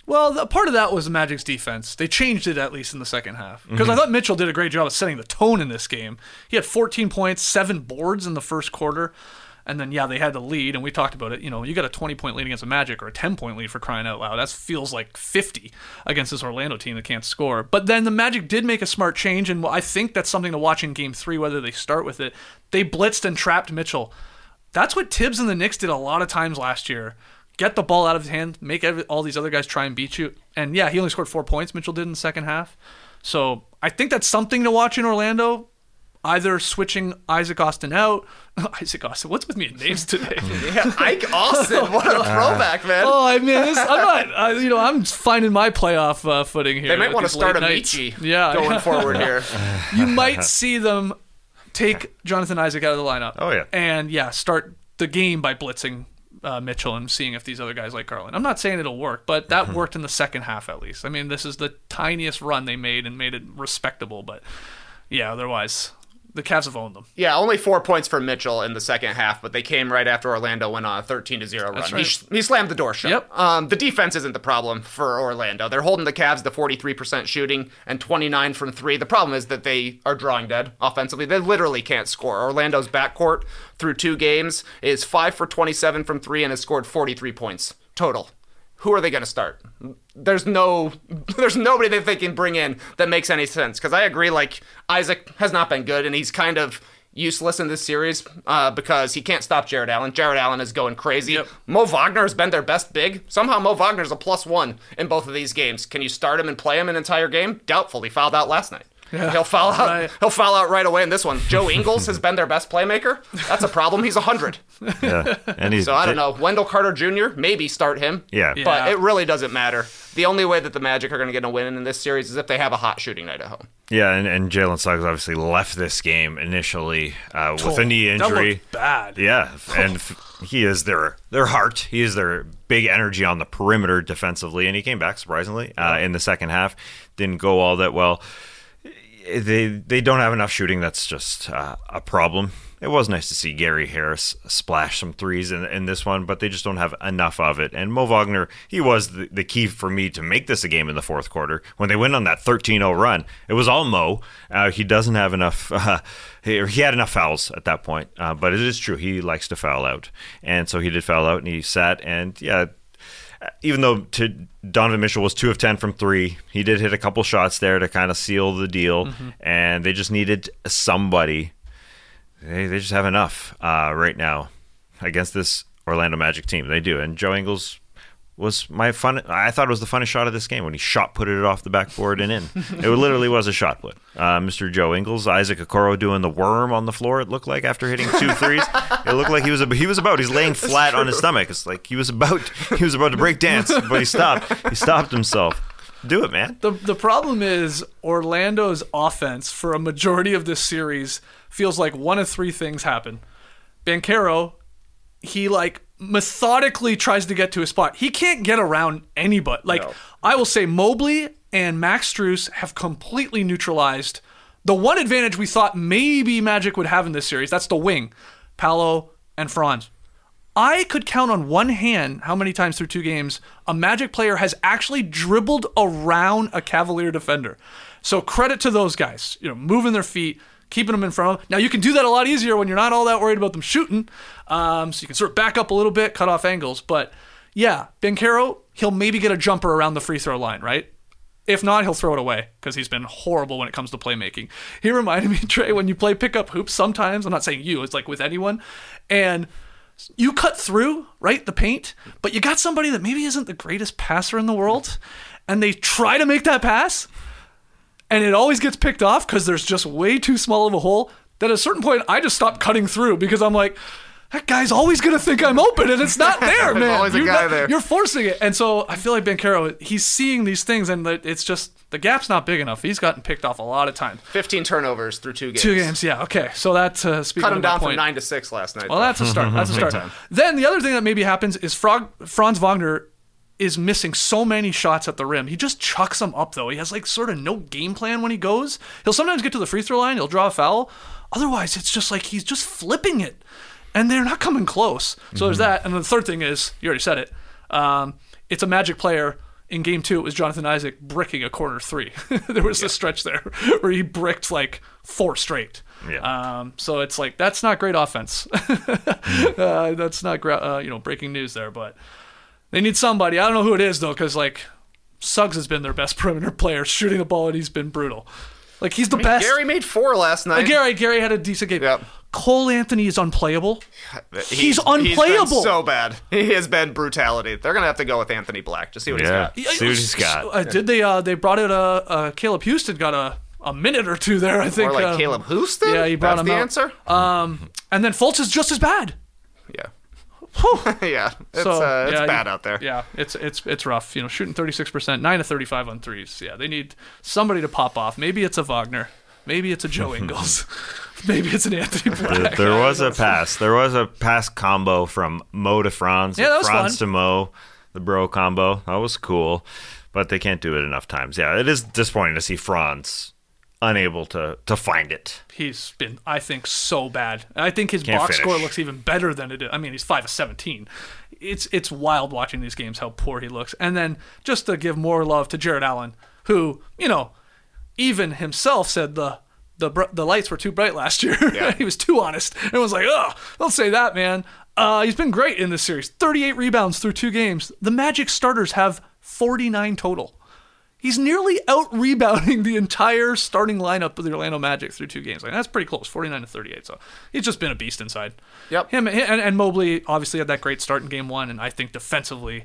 Well, the, part of that was the Magic's defense. They changed it at least in the second half. Because Mhm. I thought Mitchell did a great job of setting the tone in this game. He had fourteen points, seven boards in the first quarter. And then, yeah, they had the lead, and we talked about it. You know, you got a twenty-point lead against a Magic or a ten-point lead for crying out loud. That feels like fifty against this Orlando team that can't score. But then the Magic did make a smart change, and I think that's something to watch in Game three, whether they start with it. They blitzed and trapped Mitchell. That's what Tibbs and the Knicks did a lot of times last year. Get the ball out of his hand, make every, all these other guys try and beat you. And, yeah, he only scored four points, Mitchell did in the second half. So I think that's something to watch in Orlando. Either switching Isaac Austin out. Isaac Austin, what's with me in names today? Yeah, Ike Austin, what a throwback, man. Oh, I mean, this, I'm not. Uh, you know, I'm finding my playoff uh, footing here. They might with want to these start a late nights. Michi yeah, going yeah. forward here. You might see them take Jonathan Isaac out of the lineup. Oh, yeah. And yeah, start the game by blitzing uh, Mitchell and seeing if these other guys like Garland. I'm not saying it'll work, but that Mm-hmm. worked in the second half at least. I mean, this is the tiniest run they made and made it respectable, but yeah, otherwise. The Cavs have owned them. Yeah, only four points for Mitchell in the second half, but they came right after Orlando went on a thirteen to zero run. That's He, right. sh- he slammed the door shut. Yep. Um, the defense isn't the problem for Orlando. They're holding the Cavs to forty-three percent shooting and twenty-nine from three. The problem is that they are drawing dead offensively. They literally can't score. Orlando's backcourt through two games is five for twenty-seven from three and has scored forty-three points total. Who are they going to start? There's no, there's nobody that they can bring in that makes any sense. Because I agree, like, Isaac has not been good, and he's kind of useless in this series uh, because he can't stop Jared Allen. Jared Allen is going crazy. Yep. Mo Wagner has been their best big. Somehow Mo Wagner's a plus one in both of these games. Can you start him and play him an entire game? Doubtful. He fouled out last night. Yeah, he'll foul out. right. He'll foul out right away in this one. Joe Ingles has been their best playmaker. That's a problem. He's a hundred. Yeah, and he's So I don't know. Wendell Carter Junior Maybe start him. Yeah. Yeah. But it really doesn't matter. The only way that the Magic are going to get a win in this series is if they have a hot shooting night at home. Yeah, and, and Jalen Suggs obviously left this game initially uh, with a knee That injury. looked bad. Yeah, and f- he is their their heart. He is their big energy on the perimeter defensively, and he came back surprisingly uh, in the second half. Didn't go all that well. They they don't have enough shooting. That's just uh, a problem. It was nice to see Gary Harris splash some threes in, in this one, but they just don't have enough of it. And Mo Wagner, he was the, the key for me to make this a game in the fourth quarter. When they went on that thirteen oh run, it was all Mo. Uh, he doesn't have enough, uh, he, he had enough fouls at that point. Uh, but it is true, he likes to foul out. And so he did foul out, and he sat, and yeah, even though to Donovan Mitchell was two of ten from three, he did hit a couple shots there to kind of seal the deal, Mm-hmm. and they just needed somebody. They they just have enough uh, right now against this Orlando Magic team. They do, and Joe Ingles was my fun. I thought it was the funnest shot of this game when he shot putted it off the backboard and in. It literally was a shot put. Uh, Mister Joe Ingles, Isaac Okoro doing the worm on the floor. It looked like after hitting two threes, it looked like he was he was about. He's laying flat on his stomach. It's like he was about he was about to break dance, but he stopped. He stopped himself. Do it, man. The the problem is Orlando's offense for a majority of this series feels like one of three things happen. Banchero, he like methodically tries to get to a spot. He can't get around anybody. Like No. I will say Mobley and Max Strus have completely neutralized the one advantage we thought maybe Magic would have in this series. That's the wing, Paolo and Franz. I could count on one hand how many times through two games a Magic player has actually dribbled around a Cavalier defender. So credit to those guys, you know, moving their feet, keeping them in front of them. Now you can do that a lot easier when you're not all that worried about them shooting. Um, so you can sort of back up a little bit, cut off angles. But yeah, Banchero, he'll maybe get a jumper around the free throw line, right? If not, he'll throw it away because he's been horrible when it comes to playmaking. He reminded me, Trey, when you play pickup hoops sometimes, I'm not saying you, it's like with anyone, and you cut through, right, the paint, but you got somebody that maybe isn't the greatest passer in the world, and they try to make that pass, and it always gets picked off because there's just way too small of a hole. Then at a certain point, I just stop cutting through because I'm like, that guy's always going to think I'm open, and it's not there, There's man. always a you're, guy not- there. you're forcing it. And so I feel like Banchero, he's seeing these things, and that it's just, the gap's not big enough. He's gotten picked off a lot of times. fifteen turnovers through two games. Two games, yeah. Okay, so that, uh, speaking Cut of him my down point, from nine to six last night. well, that's a start. That's a start. time. Then the other thing that maybe happens is Frog, Franz Wagner is missing so many shots at the rim. He just chucks them up, though. He has like sort of no game plan when he goes. He'll sometimes get to the free throw line. He'll draw a foul. Otherwise, it's just like he's just flipping it, and they're not coming close. So there's that. And the third thing is, you already said it, um, it's a Magic player in game two, it was Jonathan Isaac bricking a corner three. There was yeah. a stretch there where he bricked like four straight. Yeah. Um, so it's like, that's not great offense. uh, that's not, gra- uh, you know, breaking news there, but they need somebody. I don't know who it is though, because like Suggs has been their best perimeter player, shooting the ball, and he's been brutal. Like he's the I mean, best. Gary made four last night. Uh, Gary, Gary had a decent game. Yep. Cole Anthony is unplayable. He's, he's unplayable. He's been so bad. He has been brutality. They're gonna have to go with Anthony Black. Just see what yeah. he's got. See what he's got. Uh, did they? Uh, they brought out uh, uh, Caleb Houston. Got a, a minute or two there. I think. Or like uh, Caleb Houston. Yeah, he brought That's him the out. answer. Um, and then Fultz is just as bad. Yeah. yeah, it's, so, uh, it's yeah, bad out there. Yeah, it's it's it's rough. You know, shooting thirty-six percent, nine to thirty-five on threes. Yeah, they need somebody to pop off. Maybe it's a Wagner. Maybe it's a Joe Ingles. Maybe it's an Anthony Black. There, there was a pass. There was a pass combo from Mo to Franz. Yeah, that was Franz fun. to Mo, the bro combo. That was cool, but they can't do it enough times. Yeah, it is disappointing to see Franz unable to to find it. He's been, I think, so bad. I think his Can't box finish. score looks even better than it is. I mean, he's five of seventeen. It's it's wild watching these games how poor he looks. And then just to give more love to Jared Allen, who, you know, even himself said the the br- the lights were too bright last year. Yeah. He was too honest. And was like, oh, don't say that, man. Uh, he's been great in this series. thirty-eight rebounds through two games. The Magic starters have forty-nine total. He's nearly out-rebounding the entire starting lineup of the Orlando Magic through two games. Like, that's pretty close, forty-nine to thirty-eight. So he's just been a beast inside. Yep. Him and, and Mobley obviously had that great start in game one, and I think defensively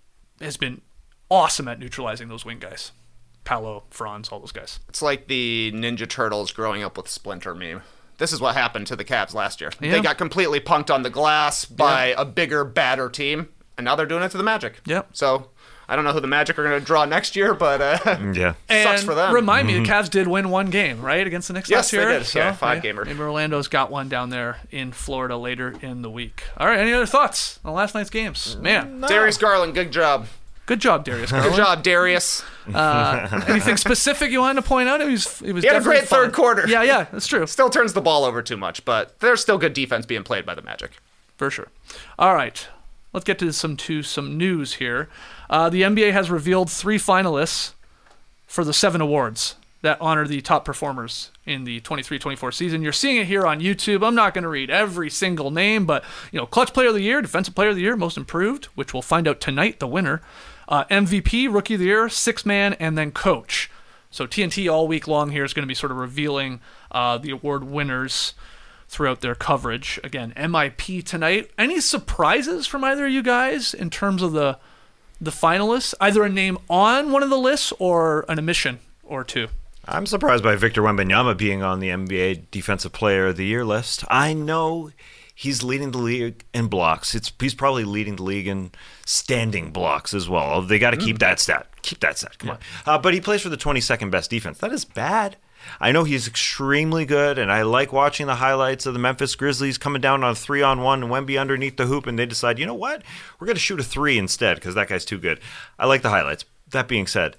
has been awesome at neutralizing those wing guys. Paolo, Franz, all those guys. It's like the Ninja Turtles growing up with Splinter meme. This is what happened to the Cavs last year. Yeah. They got completely punked on the glass by yeah. a bigger, badder team, and now they're doing it to the Magic. Yep. So I don't know who the Magic are going to draw next year, but uh, yeah, And sucks for them. Remind me, the Cavs did win one game, right, against the Knicks Yes, last year? they did. Yeah, five-gamer. Maybe Orlando's got one down there in Florida later in the week. All right, any other thoughts on last night's games? Man. Darius Garland, good job. Good job, Darius Garland. Good job, Darius. Uh, anything specific you wanted to point out? It was, it was He had a definitely great fun. third quarter. Yeah, yeah, that's true. Still turns the ball over too much, but there's still good defense being played by the Magic. For sure. All right, let's get to some to some news here. Uh, the N B A has revealed three finalists for the seven awards that honor the top performers in the twenty-three twenty-four season. You're seeing it here on YouTube. I'm not going to read every single name, but you know, Clutch Player of the Year, Defensive Player of the Year, Most Improved, which we'll find out tonight, the winner. Uh, M V P, Rookie of the Year, Sixth Man, and then Coach. So T N T all week long here is going to be sort of revealing uh, the award winners throughout their coverage. Again, M I P tonight. Any surprises from either of you guys in terms of the the finalists? Either a name on one of the lists or an omission or two? I'm surprised by Victor Wembanyama being on the N B A Defensive Player of the Year list. I know he's leading the league in blocks. It's he's probably leading the league in standing blocks as well. They got to keep that stat. Keep that stat. Come Yeah. on. Uh, but he plays for the twenty-second best defense. That is bad. I know he's extremely good, and I like watching the highlights of the Memphis Grizzlies coming down on a three-on-one and Wemby underneath the hoop, and they decide, you know what? We're going to shoot a three instead because that guy's too good. I like the highlights. That being said,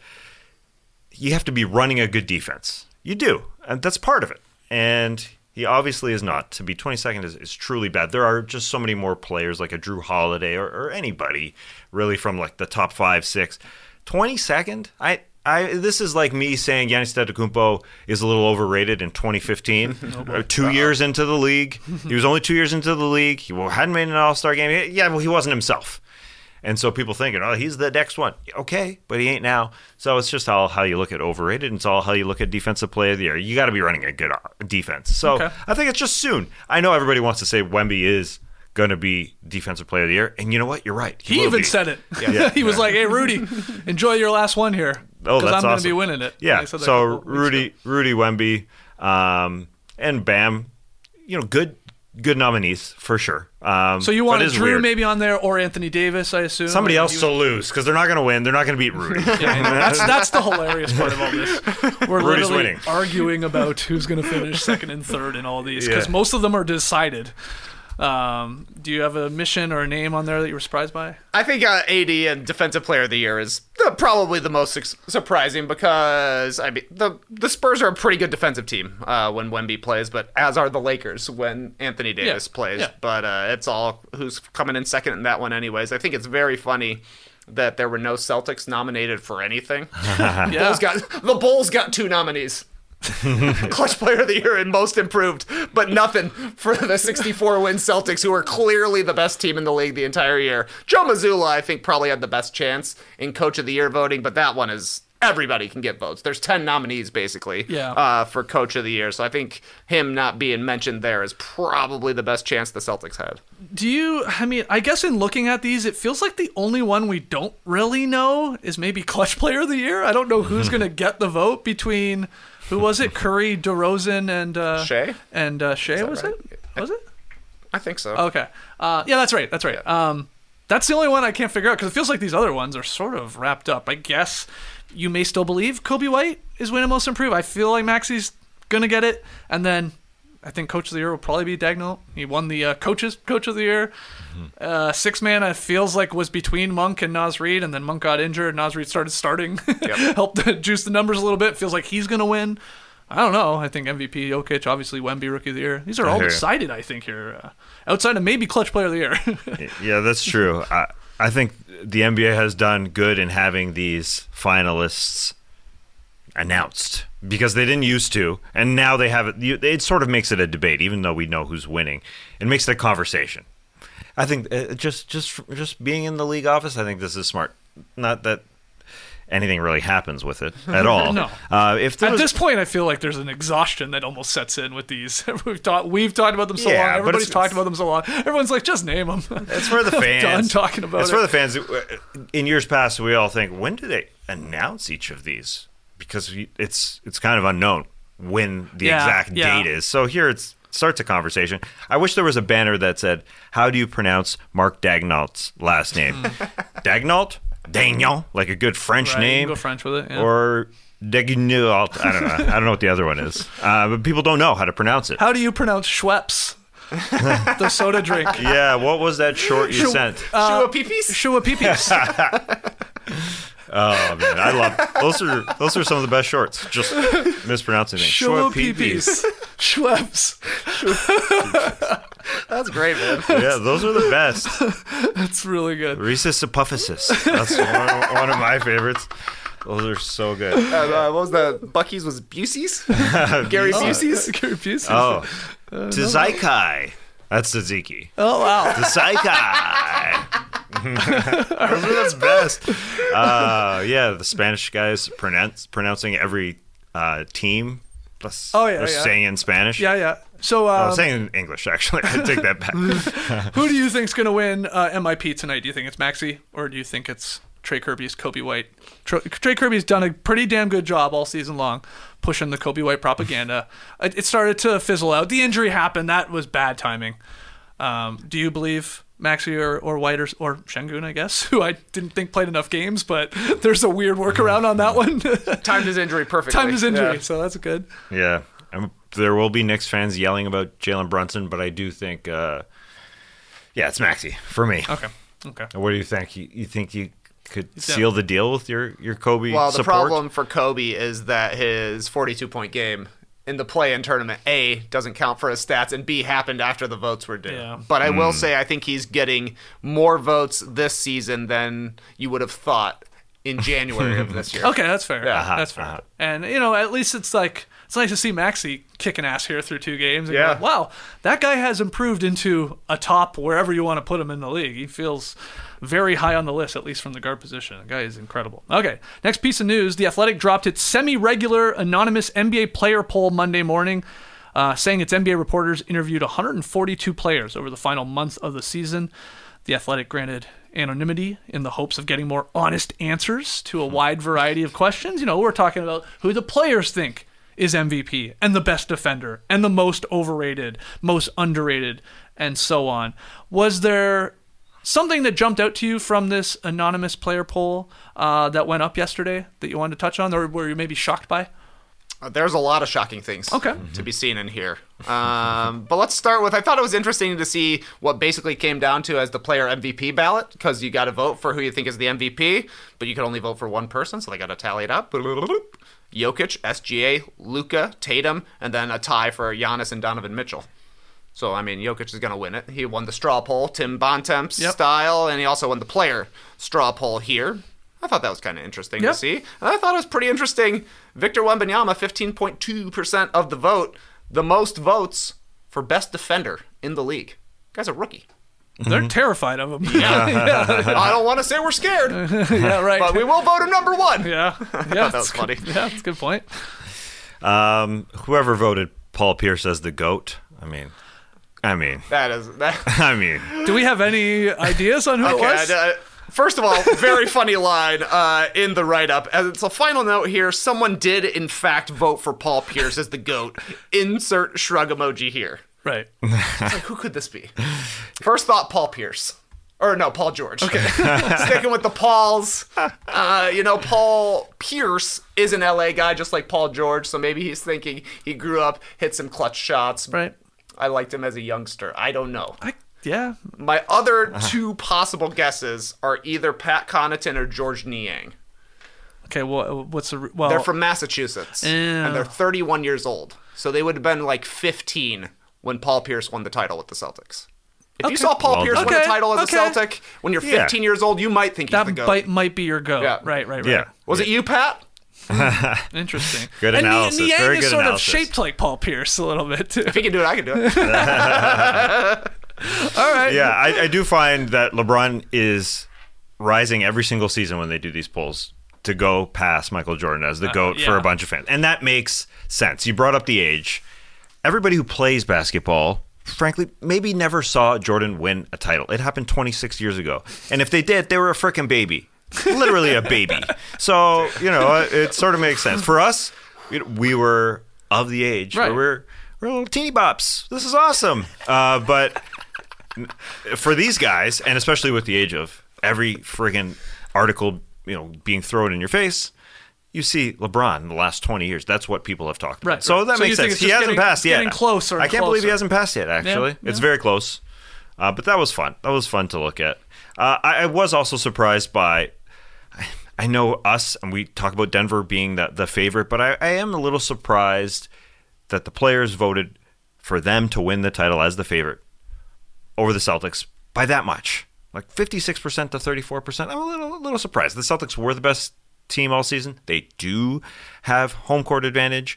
you have to be running a good defense. You do, and that's part of it. And he obviously is not. To be twenty-second is, is truly bad. There are just so many more players like a Drew Holiday or, or anybody really from like the top five, six. twenty-second? I, I. This is like me saying Giannis Antetokounmpo is a little overrated in twenty fifteen. oh two uh-huh. years into the league. He was only two years into the league. He hadn't made an all-star game. Yeah, well, he wasn't himself. And so people thinking, oh, he's the next one. Okay, but he ain't now. So it's just all how you look at overrated, and it's all how you look at defensive player of the year. You got to be running a good defense. So Okay. I think it's just soon. I know everybody wants to say Wemby is going to be defensive player of the year, and you know what? You're right. He will even be. said it. Yeah. Yeah. He was like, hey, Rudy, enjoy your last one here. Oh, Because that's I'm going to awesome. be winning it. Yeah. They said that So a couple weeks Rudy, ago. Rudy Wemby, um, and Bam, you know, good, good nominees for sure. Um, So you but wanted it's Drew weird. maybe on there or Anthony Davis, I assume? Somebody Or else you- to lose because they're not going to win. They're not going to beat Rudy. Yeah, that's that's the hilarious part of all this. We're Rudy's literally winning. arguing about who's going to finish second and third in all these because Yeah. most of them are decided. Um, do you have a mission or a name on there that you were surprised by? I think uh, A D and Defensive Player of the Year is the, probably the most su- surprising because I mean the the Spurs are a pretty good defensive team uh, when Wemby plays, but as are the Lakers when Anthony Davis Yeah, plays. yeah. But uh, it's all who's coming in second in that one, anyways. I think it's very funny that there were no Celtics nominated for anything. Yeah. Bulls got, the Bulls got two nominees. Clutch Player of the Year and Most Improved, but nothing for the sixty-four win Celtics, who are clearly the best team in the league the entire year. Joe Mazzulla, I think, probably had the best chance in Coach of the Year voting, but that one is everybody can get votes. There's ten nominees basically Yeah. uh, for Coach of the Year, so I think him not being mentioned there is probably the best chance the Celtics had. Do you, I mean, I guess in looking at these, it feels like the only one we don't really know is maybe Clutch Player of the Year. I don't know who's going to get the vote between, who was it? Curry, DeRozan, and uh, Shea? And uh, Shea, was right? it? Was it? I think so. Okay. Uh, yeah, that's right. That's right. Um, that's the only one I can't figure out because it feels like these other ones are sort of wrapped up. I guess you may still believe Kobe White is winning Most Improved. I feel like Maxi's going to get it. And then I think Coach of the Year will probably be Daigneault. He won the uh, coaches Coach of the Year. Mm-hmm. Uh, six man, it feels like was between Monk and Naz Reid, and then Monk got injured. Naz Reid started starting, yep. helped juice the numbers a little bit. Feels like he's going to win. I don't know. I think M V P, Jokic, obviously Wemby, Rookie of the Year. These are all decided, I think, here. Uh, outside of maybe Clutch Player of the Year. Yeah, that's true. I, I think the N B A has done good in having these finalists announced because they didn't used to, and now they have it. It sort of makes it a debate, even though we know who's winning. It makes it a conversation. I think uh, just just just being in the league office, I think this is smart. Not that anything really happens with it at all. No. Uh, if there At was, this point, I feel like there's an exhaustion that almost sets in with these. we've talked, we've talked about them so Yeah, long. but Everybody's it's- talked about them so long. Everyone's like, just name them. It's for the fans. Done talking about it's it. for the fans. In years past, we all think, when do they announce each of these? Because we- it's it's kind of unknown when the Yeah, exact yeah. date is. So here it starts a conversation. I wish there was a banner that said, how do you pronounce Mark Daigneault's last name? Daigneault? Daigneault? Like a good French Right, you can name? go French with it, yeah. Or Daigneault? I don't know. I don't know what the other one is. Uh, but people don't know how to pronounce it. How do you pronounce Schweppes? The soda drink. Yeah, what was that short you Shua- sent? Uh, Shua Peepees? Shua Peepees. Oh man, I love those are those are some of the best shorts. Just mispronouncing things. Shua Shua Peepees. Schweppes. That's great, man. Yeah, those are the best. That's really good. Reese's Apophysis. That's one, one of my favorites. Those are so good. Uh, uh, what was the Bucky's was Busey's? Gary Busey's? Gary Busey's. Oh, Tazaikai. That's Tzatziki. Oh, wow. Tazaikai. Those are the best. Uh, yeah, the Spanish guys pronounce pronouncing every uh, team. Plus, Oh, yeah, they're yeah. saying in Spanish. Yeah, yeah. So, Oh, um, I'm saying in English, actually. I take that back. who do you think's going to win uh, M I P tonight? Do you think it's Maxey, or do you think it's Trey Kirby's Kobe White? Tr- Trey Kirby's done a pretty damn good job all season long pushing the Kobe White propaganda. It, it started to fizzle out. The injury happened. That was bad timing. Um, do you believe Maxey or, or White or, or Şengün, I guess, who I didn't think played enough games, but there's a weird workaround on that one. Timed his injury perfectly. Timed his injury, Yeah. so that's good. Yeah. Um, there will be Knicks fans yelling about Jalen Brunson, but I do think, uh, yeah, it's Maxey for me. Okay. Okay. What do you think? You, you think you could seal the deal with your, your Kobe Well, the support? problem for Kobe is that his forty-two point game in the play-in tournament, A, doesn't count for his stats, and B, happened after the votes were due. Yeah. But I will Mm. say I think he's getting more votes this season than you would have thought in January of this year. Okay, that's fair. Yeah. Uh-huh, That's fair. uh-huh. And, you know, at least it's like, it's nice to see Maxey kicking ass here through two games. And Yeah. you're like, wow, that guy has improved into a top wherever you want to put him in the league. He feels very high on the list, at least from the guard position. The guy is incredible. Okay, next piece of news. The Athletic dropped its semi-regular anonymous N B A player poll Monday morning, uh, saying its N B A reporters interviewed one hundred forty-two players over the final month of the season. The Athletic granted anonymity in the hopes of getting more honest answers to a wide variety of questions. You know, we're talking about who the players think is M V P and the best defender and the most overrated, most underrated, and so on. Was there something that jumped out to you from this anonymous player poll uh, that went up yesterday that you wanted to touch on, or were you maybe shocked by? Uh, There's a lot of shocking things Okay. to be seen in here. Um, but let's start with, I thought it was interesting to see what basically came down to as the player M V P ballot, because you got to vote for who you think is the M V P, but you can only vote for one person, so they got to tally it up. Jokic, S G A, Luka, Tatum, and then a tie for Giannis and Donovan Mitchell. So, I mean, Jokic is going to win it. He won the straw poll, Tim Bontemps Yep. style, and he also won the player straw poll here. I thought that was kind of interesting Yep. to see. And I thought it was pretty interesting. Victor Wembanyama, fifteen point two percent of the vote, the most votes for best defender in the league. Guy's a rookie. They're terrified of him. I don't want to say we're scared, yeah, right. but we will vote him number one. Yeah, yeah, that was funny. Yeah, that's a good point. Um, whoever voted Paul Pierce as the GOAT, I mean, I mean, That is that. I mean, Do we have any ideas on who it Okay, was? uh, first of all, very funny line uh, in the write-up. As it's a final note here, someone did in fact vote for Paul Pierce as the GOAT. Insert shrug emoji here. Right. It's like, who could this be? First thought, Paul Pierce. Or no, Paul George. Okay. Sticking with the Pauls. Uh, you know, Paul Pierce is an L A guy just like Paul George, so maybe he's thinking he grew up, hit some clutch shots. Right. I liked him as a youngster. I don't know. I, yeah. My other two possible guesses are either Pat Connaughton or George Niang. Okay. Well, what's the well? They're from Massachusetts, Yeah. and they're thirty-one years old. So they would have been like fifteen when Paul Pierce won the title with the Celtics. If Okay. you saw Paul Well Pierce done. win a Okay, title as okay. a Celtic when you're Yeah. fifteen years old, you might think he's that the GOAT. might, might be your go. Yeah. Right. Right. Right. yeah. Was it you, Pat? Interesting. Good and analysis. Niang Very is good sort analysis. of shaped like Paul Pierce a little bit too. If he can do it, I can do it. All right. Yeah, I, I do find that LeBron is rising every single season when they do these polls to go past Michael Jordan as the GOAT for yeah. a bunch of fans. And that makes sense. You brought up the age. Everybody who plays basketball, frankly, maybe never saw Jordan win a title. It happened twenty-six years ago. And if they did, they were a freaking baby. Literally a baby. So, you know, it, it sort of makes sense. For us, you know, we were of the age Right. where we're, we're little teeny bops. This is awesome. Uh, but for these guys, and especially with the age of every friggin' article, you know, being thrown in your face, you see LeBron in the last twenty years. That's what people have talked about. Right, So right. that So you makes think sense. it's He just hasn't getting- passed yet. getting closer and I can't believe he closer. hasn't passed yet, actually. Yeah, It's yeah. very close. Uh, but that was fun. That was fun to look at. Uh, I, I was also surprised by, I know us, and we talk about Denver being the, the favorite, but I, I am a little surprised that the players voted for them to win the title as the favorite over the Celtics by that much. Like fifty-six percent to thirty-four percent. I'm a little, a little surprised. The Celtics were the best team all season. They do have home court advantage,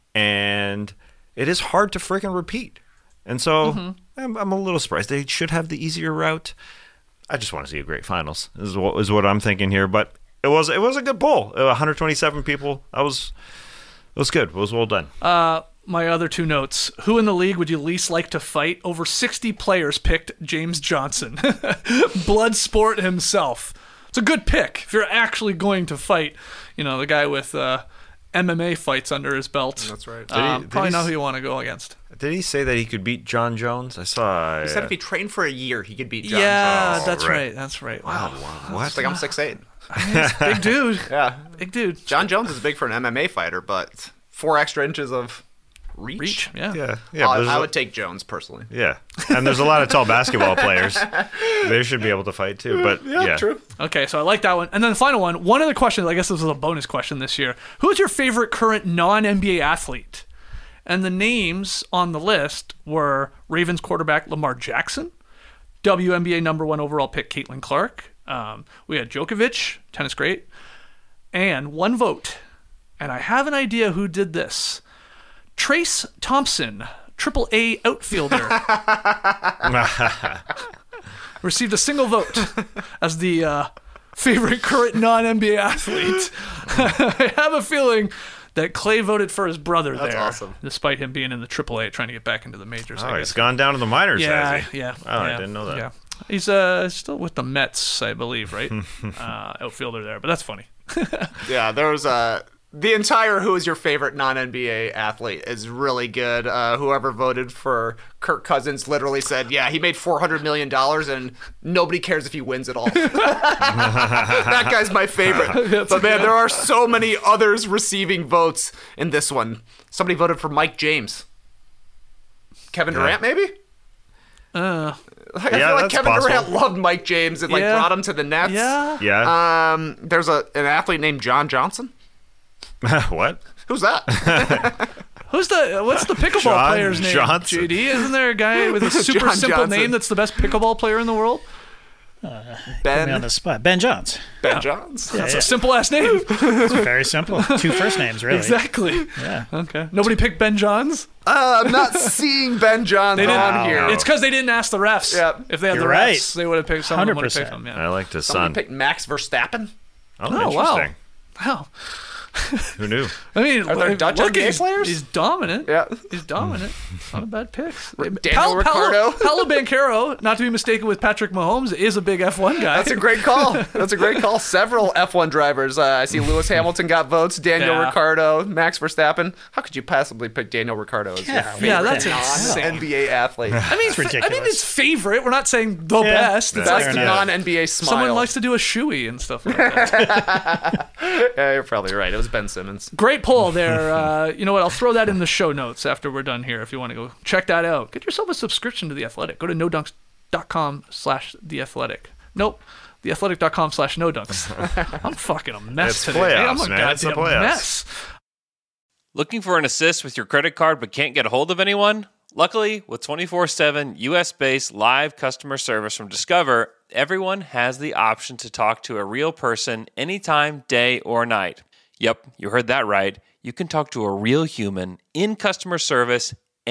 and it is hard to freaking repeat. And so Mm-hmm. I'm, I'm a little surprised. They should have the easier route. I just want to see a great finals. This is what is what I'm thinking here. But it was it was a good bowl. one hundred twenty-seven people. That was it was good. It was well done. Uh, my other two notes. Who in the league would you least like to fight? Over sixty players picked James Johnson. Blood sport himself. It's a good pick if you're actually going to fight, you know, the guy with uh, M M A fights under his belt. That's right. Did he- Um, did probably he not s- who you want to go against. Did he say that he could beat John Jones? I saw. He said if he trained for a year, he could beat John yeah, Jones. that's right. right. That's right. Wow. what? It's like I'm six eight. Big dude. Yeah. Big dude. John Jones is big for an M M A fighter, but four extra inches of reach. Reach. Yeah. Yeah, yeah. I, there's I a- would take Jones personally. Yeah, and there's a lot of tall basketball players. They should be able to fight too. But yeah, true. Okay, so I like that one. And then the final one. One of the questions, I guess this was a bonus question this year. Who is your favorite current non-N B A athlete? And the names on the list were Ravens quarterback Lamar Jackson, W N B A number one overall pick Caitlin Clark. Um, we had Djokovic, tennis great, and one vote. And I have an idea who did this. Trace Thompson, triple A outfielder, received a single vote as the uh, favorite current non-N B A athlete. I have a feeling that Clay voted for his brother That's there, awesome. despite him being in the triple A trying to get back into the majors. oh, I he's guess. gone down to the minors. Yeah, has he? yeah. Oh, I yeah, didn't know that. Yeah. He's uh, still with the Mets, I believe, right? uh, outfielder there, but that's funny. Yeah, there was a. The entire who is your favorite non-N B A athlete is really good. Uh, whoever voted for Kirk Cousins literally said, yeah, he made four hundred million dollars and nobody cares if he wins at all. That guy's my favorite. But man, there are so many others receiving votes in this one. Somebody voted for Mike James. Kevin Durant, maybe? Uh, Like, I Yeah, feel like that's Kevin possible. Durant loved Mike James and like Yeah. brought him to the Nets. yeah. Yeah. Um, there's a an athlete named John Johnson. What? Who's that? Who's the what's the pickleball John player's name? Johnson. J D, isn't there a guy with a super John simple Johnson. name that's the best pickleball player in the world? Put me on Ben the spot. Ben Johns. Ben Johns. That's yeah. a simple ass name. It's very simple. Two first names, really. Exactly. Yeah. Okay. Nobody picked Ben Johns. Uh, I'm not seeing Ben Johns They didn't. on here. It's because they didn't ask the refs. Yep. If they had You're the right. refs, they would have picked someone would have picked one hundred percent. him. Yeah. I liked his Someone son. picked Max Verstappen. Oh, Oh wow. interesting. Wow. Who knew? I mean, Are there look, Dutch look, N B A he's, players? He's dominant. Yeah. He's dominant. Not a bad pick. Daniel Ricciardo. Paolo Banchero, not to be mistaken with Patrick Mahomes, is a big F one guy. That's a great call. That's a great call. Several F one drivers. Uh, I see Lewis Hamilton got votes. Daniel Yeah. Ricciardo, Max Verstappen. How could you possibly pick Daniel Ricciardo as your Yeah, favorite yeah, that's insane. non-N B A athlete? I mean, It's fa- I mean, ridiculous. it's favorite. We're not saying the Yeah. best. It's Fair like That's the enough. non-N B A smile. someone likes to do a shoey and stuff like that. Yeah, you're probably right. It was Ben Simmons. Great poll there. Uh, you know what? I'll throw that in the show notes after we're done here if you want to go check that out. Get yourself a subscription to The Athletic. Go to no dunks dot com slash The Athletic. Nope. the athletic dot com slash no dunks. I'm fucking a mess It's today. playoffs, I'm a man. It's the goddamn playoffs. mess. Looking for an assist with your credit card but can't get a hold of anyone? Luckily, with twenty-four seven U S-based live customer service from Discover, everyone has the option to talk to a real person anytime, day or night. Yep, you heard that right. You can talk to a real human in customer service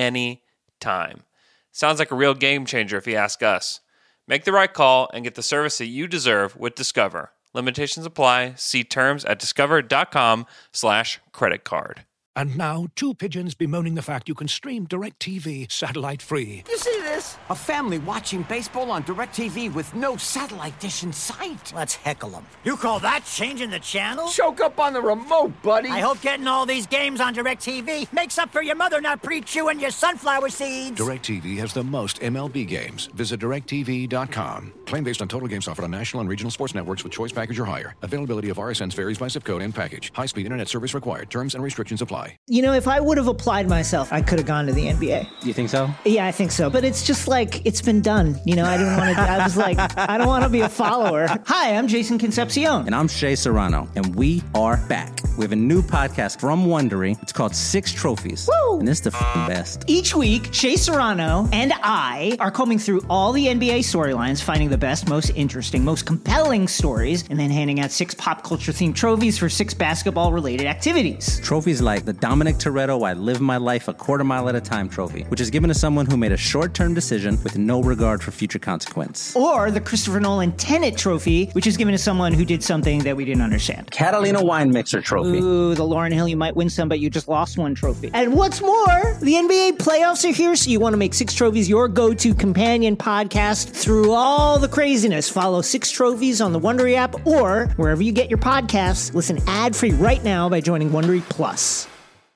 anytime. Sounds like a real game changer if you ask us. Make the right call and get the service that you deserve with Discover. Limitations apply. See terms at discover dot com slash credit card. And now, two pigeons bemoaning the fact you can stream DirecTV satellite free. You see this? A family watching baseball on DirecTV with no satellite dish in sight. Let's heckle them. You call that changing the channel? Choke up on the remote, buddy. I hope getting all these games on DirecTV makes up for your mother not pre-chewing your sunflower seeds. DirecTV has the most M L B games. Visit direct T V dot com. Claim based on total games offered on national and regional sports networks with choice package or higher. Availability of R S Ns varies by zip code and package. High-speed internet service required. Terms and restrictions apply. You know, if I would have applied myself, I could have gone to the N B A. You think so? Yeah, I think so. But it's just like, it's been done. You know, I didn't want to, I was like, I don't want to be a follower. Hi, I'm Jason Concepcion. And I'm Shay Serrano, and we are back. We have a new podcast from Wondery. It's called Six Trophies. Woo! And it's the f***ing best. Each week, Shay Serrano and I are combing through all the N B A storylines, finding the best, most interesting, most compelling stories, and then handing out six pop culture themed trophies for six basketball related activities. Trophies like the Dominic Toretto I Live My Life a Quarter Mile at a Time trophy, which is given to someone who made a short-term decision with no regard for future consequence. Or the Christopher Nolan Tenet trophy, which is given to someone who did something that we didn't understand. Catalina Wine Mixer trophy. Ooh, the Lauryn Hill You Might Win Some, but You Just Lost One trophy. And what's more, the N B A playoffs are here, so you want to make Six Trophies your go-to companion podcast through all the craziness. Follow Six Trophies on the Wondery app or wherever you get your podcasts. Listen ad-free right now by joining Wondery Plus.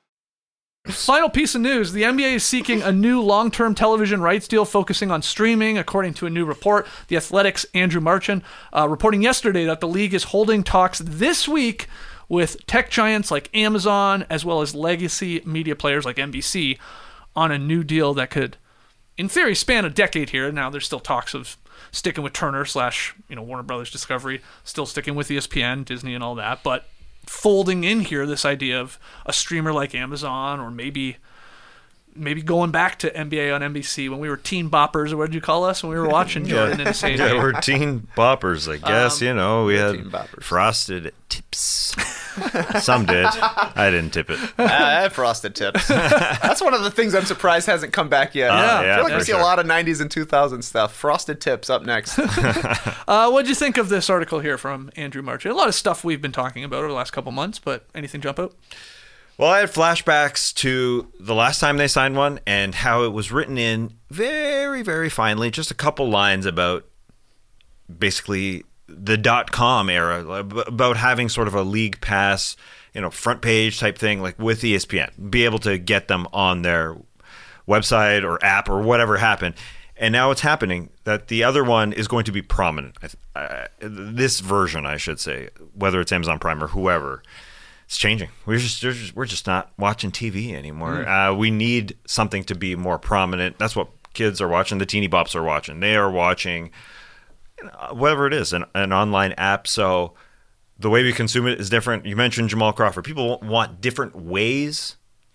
Final piece of news. The N B A is seeking a new long-term television rights deal focusing on streaming, according to a new report. The Athletic's Andrew Marchand uh, reporting yesterday that the league is holding talks this week with tech giants like Amazon, as well as legacy media players like N B C, on a new deal that could, in theory, span a decade here. Now there's still talks of sticking with Turner slash, you know, Warner Brothers Discovery, still sticking with E S P N, Disney, and all that, but folding in here this idea of a streamer like Amazon, or maybe maybe going back to N B A on N B C when we were teen boppers, or what did you call us when we were watching Jordan and Sadie? Yeah, we're teen boppers, I guess. Um, you know, we had teen boppers. frosted tips. Some did. I didn't tip it. I had frosted tips. That's one of the things I'm surprised hasn't come back yet. Uh, I yeah, feel like for we see sure. a lot of nineties and two thousands stuff. Frosted tips up next. Uh, what'd you think of this article here from Andrew Marchand? A lot of stuff we've been talking about over the last couple months, but anything jump out? Well, I had flashbacks to the last time they signed one and how it was written in very, very finely, just a couple lines about basically the dot-com era, about having sort of a league pass, you know, front page type thing, like with E S P N, be able to get them on their website or app or whatever happened. And now it's happening that the other one is going to be prominent. Uh, this version, I should say, whether it's Amazon Prime or whoever, it's changing. We're just, we're just we're just not watching T V anymore. Mm. Uh, we need something to be more prominent. That's what kids are watching. The teeny bops are watching. They are watching, you know, whatever it is, an, an online app. So the way we consume it is different. You mentioned Jamal Crawford. People want different ways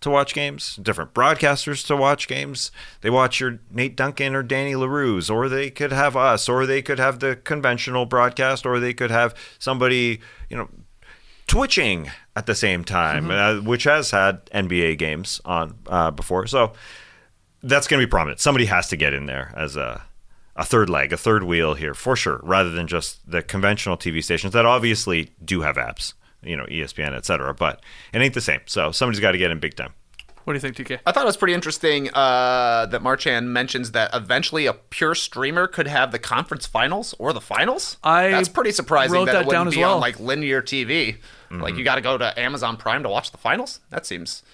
to watch games, different broadcasters to watch games. They watch your Nate Duncan or Danny LaRue's, or they could have us, or they could have the conventional broadcast, or they could have somebody, you know, twitching at the same time, mm-hmm. uh, which has had N B A games on uh, before. So that's going to be prominent. Somebody has to get in there as a a third leg, a third wheel here for sure, rather than just the conventional T V stations that obviously do have apps, you know, E S P N, et cetera. But it ain't the same. So somebody's got to get in big time. What do you think, T K? I thought it was pretty interesting uh, that Marchand mentions that eventually a pure streamer could have the conference finals or the finals. I That's pretty surprising wrote that, that it wouldn't down as be well. on like linear T V. Mm-hmm. Like you got to go to Amazon Prime to watch the finals. That seems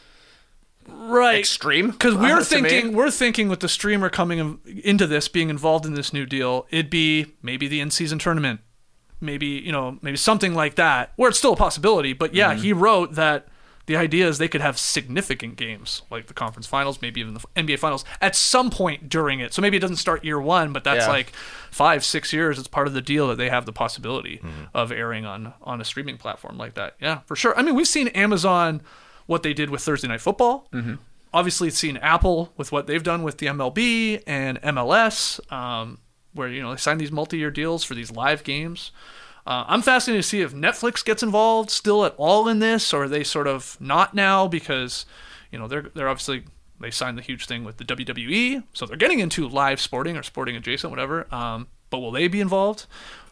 right extreme. Because we're uh, thinking, we're thinking with the streamer coming in, into this, being involved in this new deal, it'd be maybe the in-season tournament, maybe you know, maybe something like that, where it's still a possibility. But yeah, Mm-hmm. he wrote that the idea is they could have significant games like the conference finals, maybe even the N B A finals at some point during it. So maybe it doesn't start year one, but that's Yeah. like five, six years. It's part of the deal that they have the possibility Mm-hmm. of airing on on a streaming platform like that. Yeah, for sure. I mean, we've seen Amazon, what they did with Thursday Night Football. Mm-hmm. Obviously, seen Apple with what they've done with the M L B and M L S, um, where you know they sign these multi-year deals for these live games. Uh, I'm fascinated to see if Netflix gets involved still at all in this, or are they sort of not now because, you know, they're they're obviously they signed the huge thing with the W W E, so they're getting into live sporting or sporting adjacent, whatever. Um, but will they be involved?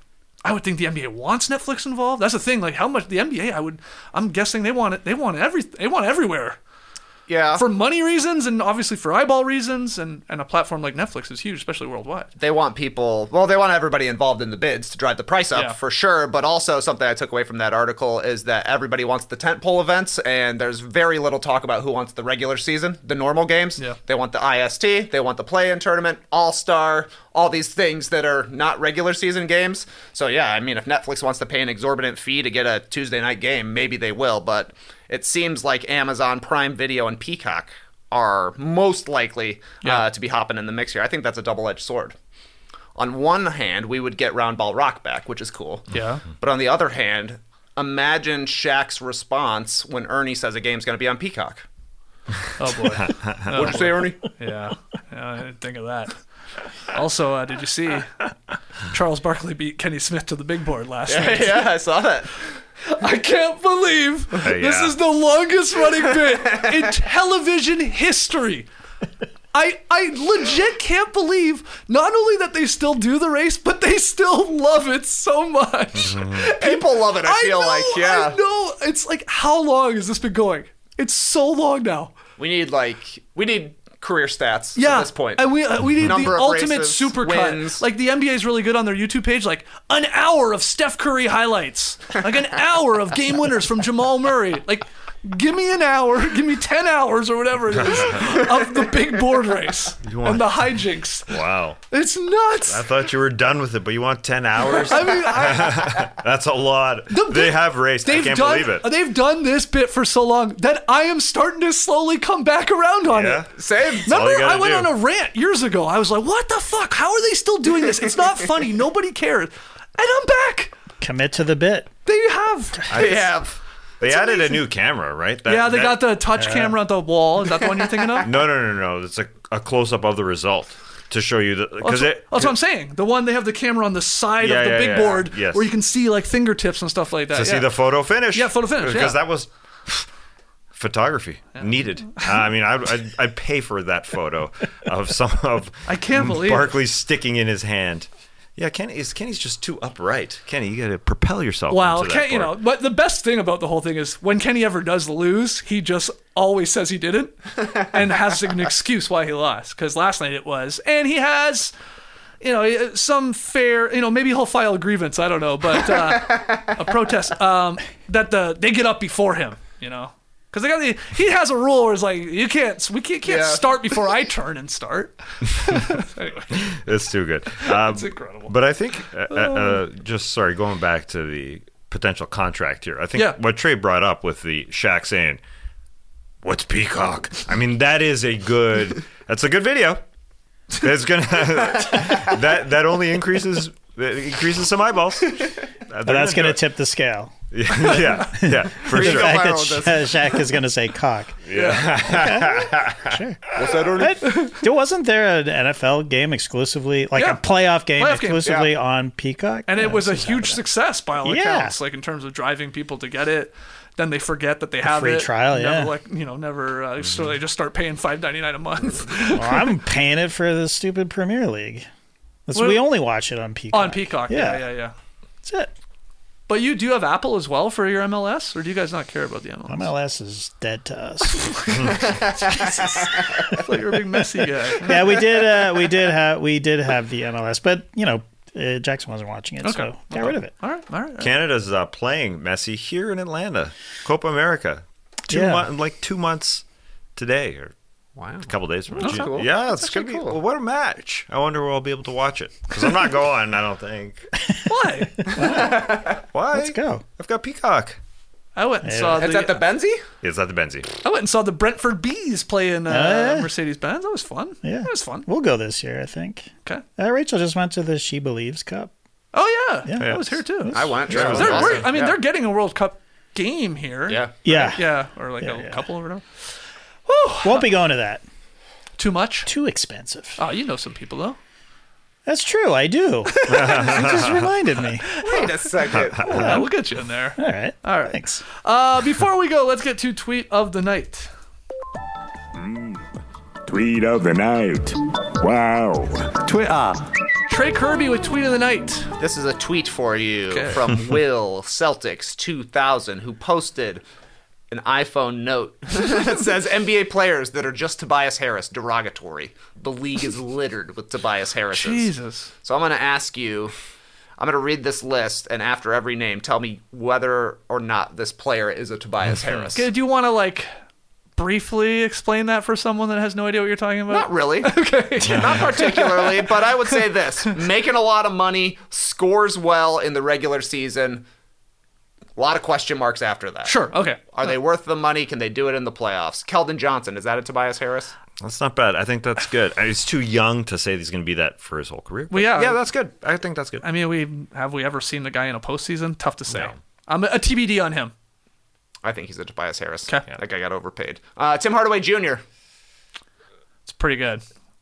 I would think the N B A wants Netflix involved. That's the thing. Like how much the N B A, I would, I'm guessing they want it. They want every. They want everywhere. Yeah. For money reasons and obviously for eyeball reasons, and, and a platform like Netflix is huge, especially worldwide. They want people, well, they want everybody involved in the bids to drive the price up Yeah. for sure. But also something I took away from that article is that everybody wants the tentpole events, and there's very little talk about who wants the regular season, the normal games. Yeah. They want the I S T, they want the play-in tournament, All-Star, all these things that are not regular season games. So yeah, I mean, if Netflix wants to pay an exorbitant fee to get a Tuesday night game, maybe they will. But it seems like Amazon Prime Video and Peacock are most likely Yeah. uh, to be hopping in the mix here. I think that's a double-edged sword. On one hand, we would get Roundball Rock back, which is cool. Yeah. But on the other hand, imagine Shaq's response when Ernie says a game's going to be on Peacock. Oh boy. Oh, What'd you say, Ernie? Yeah. yeah, I didn't think of that. Also, uh, did you see Charles Barkley beat Kenny Smith to the big board last Yeah, night? yeah, I saw that. I can't believe Hey, this yeah. is the longest running bit in television history. I I legit can't believe not only that they still do the race, but they still love it so much. People love it, I feel know, like, yeah. I know. It's like, how long has this been going? It's so long now. We need, like, we need career stats Yeah, at this point. and we uh, we need Number the of ultimate races, supercut. wins. Like the N B A is really good on their YouTube page. Like an hour of Steph Curry highlights, like an hour of game winners from Jamal Murray. Like, give me an hour, give me ten hours or whatever it is of the big board race You want- and the hijinks. Wow. It's nuts. I thought you were done with it, but you want ten hours? I mean, I, That's a lot. The- they have raced. I they've can't done believe it. they've done this bit for so long that I am starting to slowly come back around on Yeah. it. Same. all Remember, you gotta I went do. on a rant years ago. I was like, what the fuck? How are they still doing this? It's not funny. Nobody cares. And I'm back. Commit to the bit. They have. They have. They added a new camera, right? That- yeah, they that- got the touch camera on the wall. Is that the one you're thinking of? No, no, no, no. It's a, a close up of the result to show you the That's, because what, it. that's what I'm saying. The one they have the camera on the side Yeah, of the yeah, big yeah. board Yes. where you can see like fingertips and stuff like that. to yeah. see the photo finish. Yeah, photo finish, Because yeah. that was photography needed. Uh, I mean, I'd, I'd, I'd pay for that photo of some of I can't believe it. Barkley sticking in his hand. Yeah, Kenny is Kenny's just too upright. Kenny, you got to propel yourself. Wow, into that Ken, you know, board. but the best thing about the whole thing is when Kenny ever does lose, he just always says he didn't and has an excuse why he lost. Because last night it was, and he has, you know, some fair, you know, maybe he'll file a grievance. I don't know, but uh, a protest um, that the they get up before him. You know, because they got the, he has a rule where it's like you can't we can't, can't Yeah. start before I turn and start. Anyway, It's too good. Um, it's incredible. But I think, uh, uh, just sorry, going back to the potential contract here, I think Yeah. what Trey brought up with the Shaq saying, "What's Peacock?" I mean, that is a good. That's a good video. It's gonna that that only increases it increases some eyeballs. Uh, But that's going to tip the scale. yeah, yeah, for the sure. fact that Sha- Shaq is going to say cock. Yeah. Okay. Sure. What's that, Ernie? But, there wasn't there an N F L game exclusively, like Yeah. a playoff game Playoff game, exclusively yeah. on Peacock? And Yeah, it was a this is huge happening. success by all Yeah. accounts, like in terms of driving people to get it. Then they forget that they have free it. trial, never, yeah. Like, you know, never. Uh, So they just start paying five ninety-nine a month. Well, I'm paying it for the stupid Premier League. That's, Well- we only watch it on Peacock. On Peacock, yeah, yeah, yeah. That's it. But you do have Apple as well for your M L S, or do you guys not care about the M L S? M L S is dead to us. I thought you were a big Messi guy. yeah, we did. Uh, we did have. We did have the M L S, but you know, uh, Jackson wasn't watching it, Okay. so got rid of it. All right, all right. All right. Canada's uh, playing Messi here in Atlanta, Copa America, two Yeah. mon- like two months today, or Wow. a couple days from That's now. cool. Yeah, it's That's gonna be. actually cool. Well, what a match! I wonder where I'll be able to watch it because I'm not going. I don't think. Why? Why? Let's go. I've got Peacock. I went and Yeah. saw It's the. at the Benzie? It's at the Benzie. I went and saw the Brentford Bees playing uh, Oh, yeah. Mercedes Benz. That was fun. Yeah, That was fun. We'll go this year, I think. Okay. Uh, Rachel just went to the She Believes Cup. Oh yeah, Yeah. I was here too. I went. They're- Sure. they're- Awesome. we're- I mean, Yeah. they're getting a World Cup game here. Yeah. Yeah, Yeah, or like Yeah, a yeah. couple or whatever. won't be going to that. Too much? Too expensive. Oh, you know some people though. That's true. I do. You just reminded me. Wait a second. Yeah, we'll get you in there. All right. All right. Thanks. Uh, before we go, let's get to tweet of the night. Tweet of the night. Wow. Twitter. Trey Kirby with tweet of the night. This is a tweet for you Okay. from Will Celtics two thousand, who posted an iPhone note that says N B A players that are just Tobias Harris, derogatory. The league is littered with Tobias Harrises. Jesus. So I'm going to ask you, I'm going to read this list, and after every name, tell me whether or not this player is a Tobias Harris. Okay, do you want to like briefly explain that for someone that has no idea what you're talking about? Not really. Okay. Not particularly, but I would say this. Making a lot of money, scores well in the regular season. A lot of question marks after that. Sure. Okay. Are they worth the money? Can they do it in the playoffs? Keldon Johnson, is that a Tobias Harris? That's not bad. I think that's good. He's too young to say he's going to be that for his whole career. Well, yeah. yeah, that's good. I think that's good. I mean, we have we ever seen the guy in a postseason? Tough to say. I'm a, a T B D on him. I think he's a Tobias Harris. 'Kay. That guy got overpaid. Uh, Tim Hardaway Junior It's pretty good.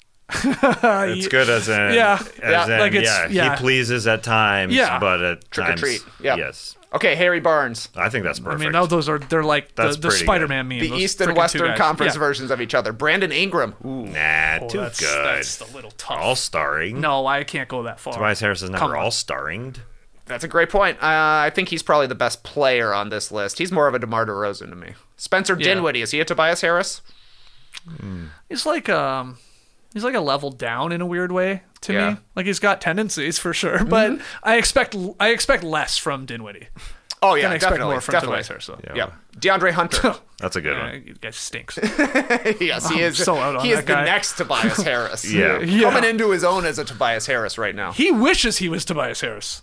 It's good as in, Yeah. as Yeah, in, like it's- yeah, yeah. he pleases at times, Yeah. but at Trick or times, treat. Yeah. yes. Okay, Harry Barnes. I think that's I perfect. mean, no, those are they're like the, That's the pretty Spider-Man meme. The those East frickin' and two Western guys. Conference Yeah. versions of each other. Brandon Ingram. Ooh. Nah, Oh, too that's, good. That's a little tough. All-starring. No, I can't go that far. Tobias Harris is Come never on. all-starring. That's a great point. Uh, I think he's probably the best player on this list. He's more of a DeMar DeRozan to me. Spencer Yeah. Dinwiddie, is he a Tobias Harris? He's like um, he's like a level down in a weird way to Yeah. me. Like he's got tendencies for sure, but I expect I expect less from Dinwiddie. Oh, yeah, Gonna expect definitely. more from definitely. Tobias Harris. So. Yeah. DeAndre Hunter. That's a good Yeah, one. you guy stinks. yes, he I'm is. so out on he is that the guy. next Tobias Harris. Yeah. Yeah. Coming into his own as a Tobias Harris right now. He wishes he was Tobias Harris.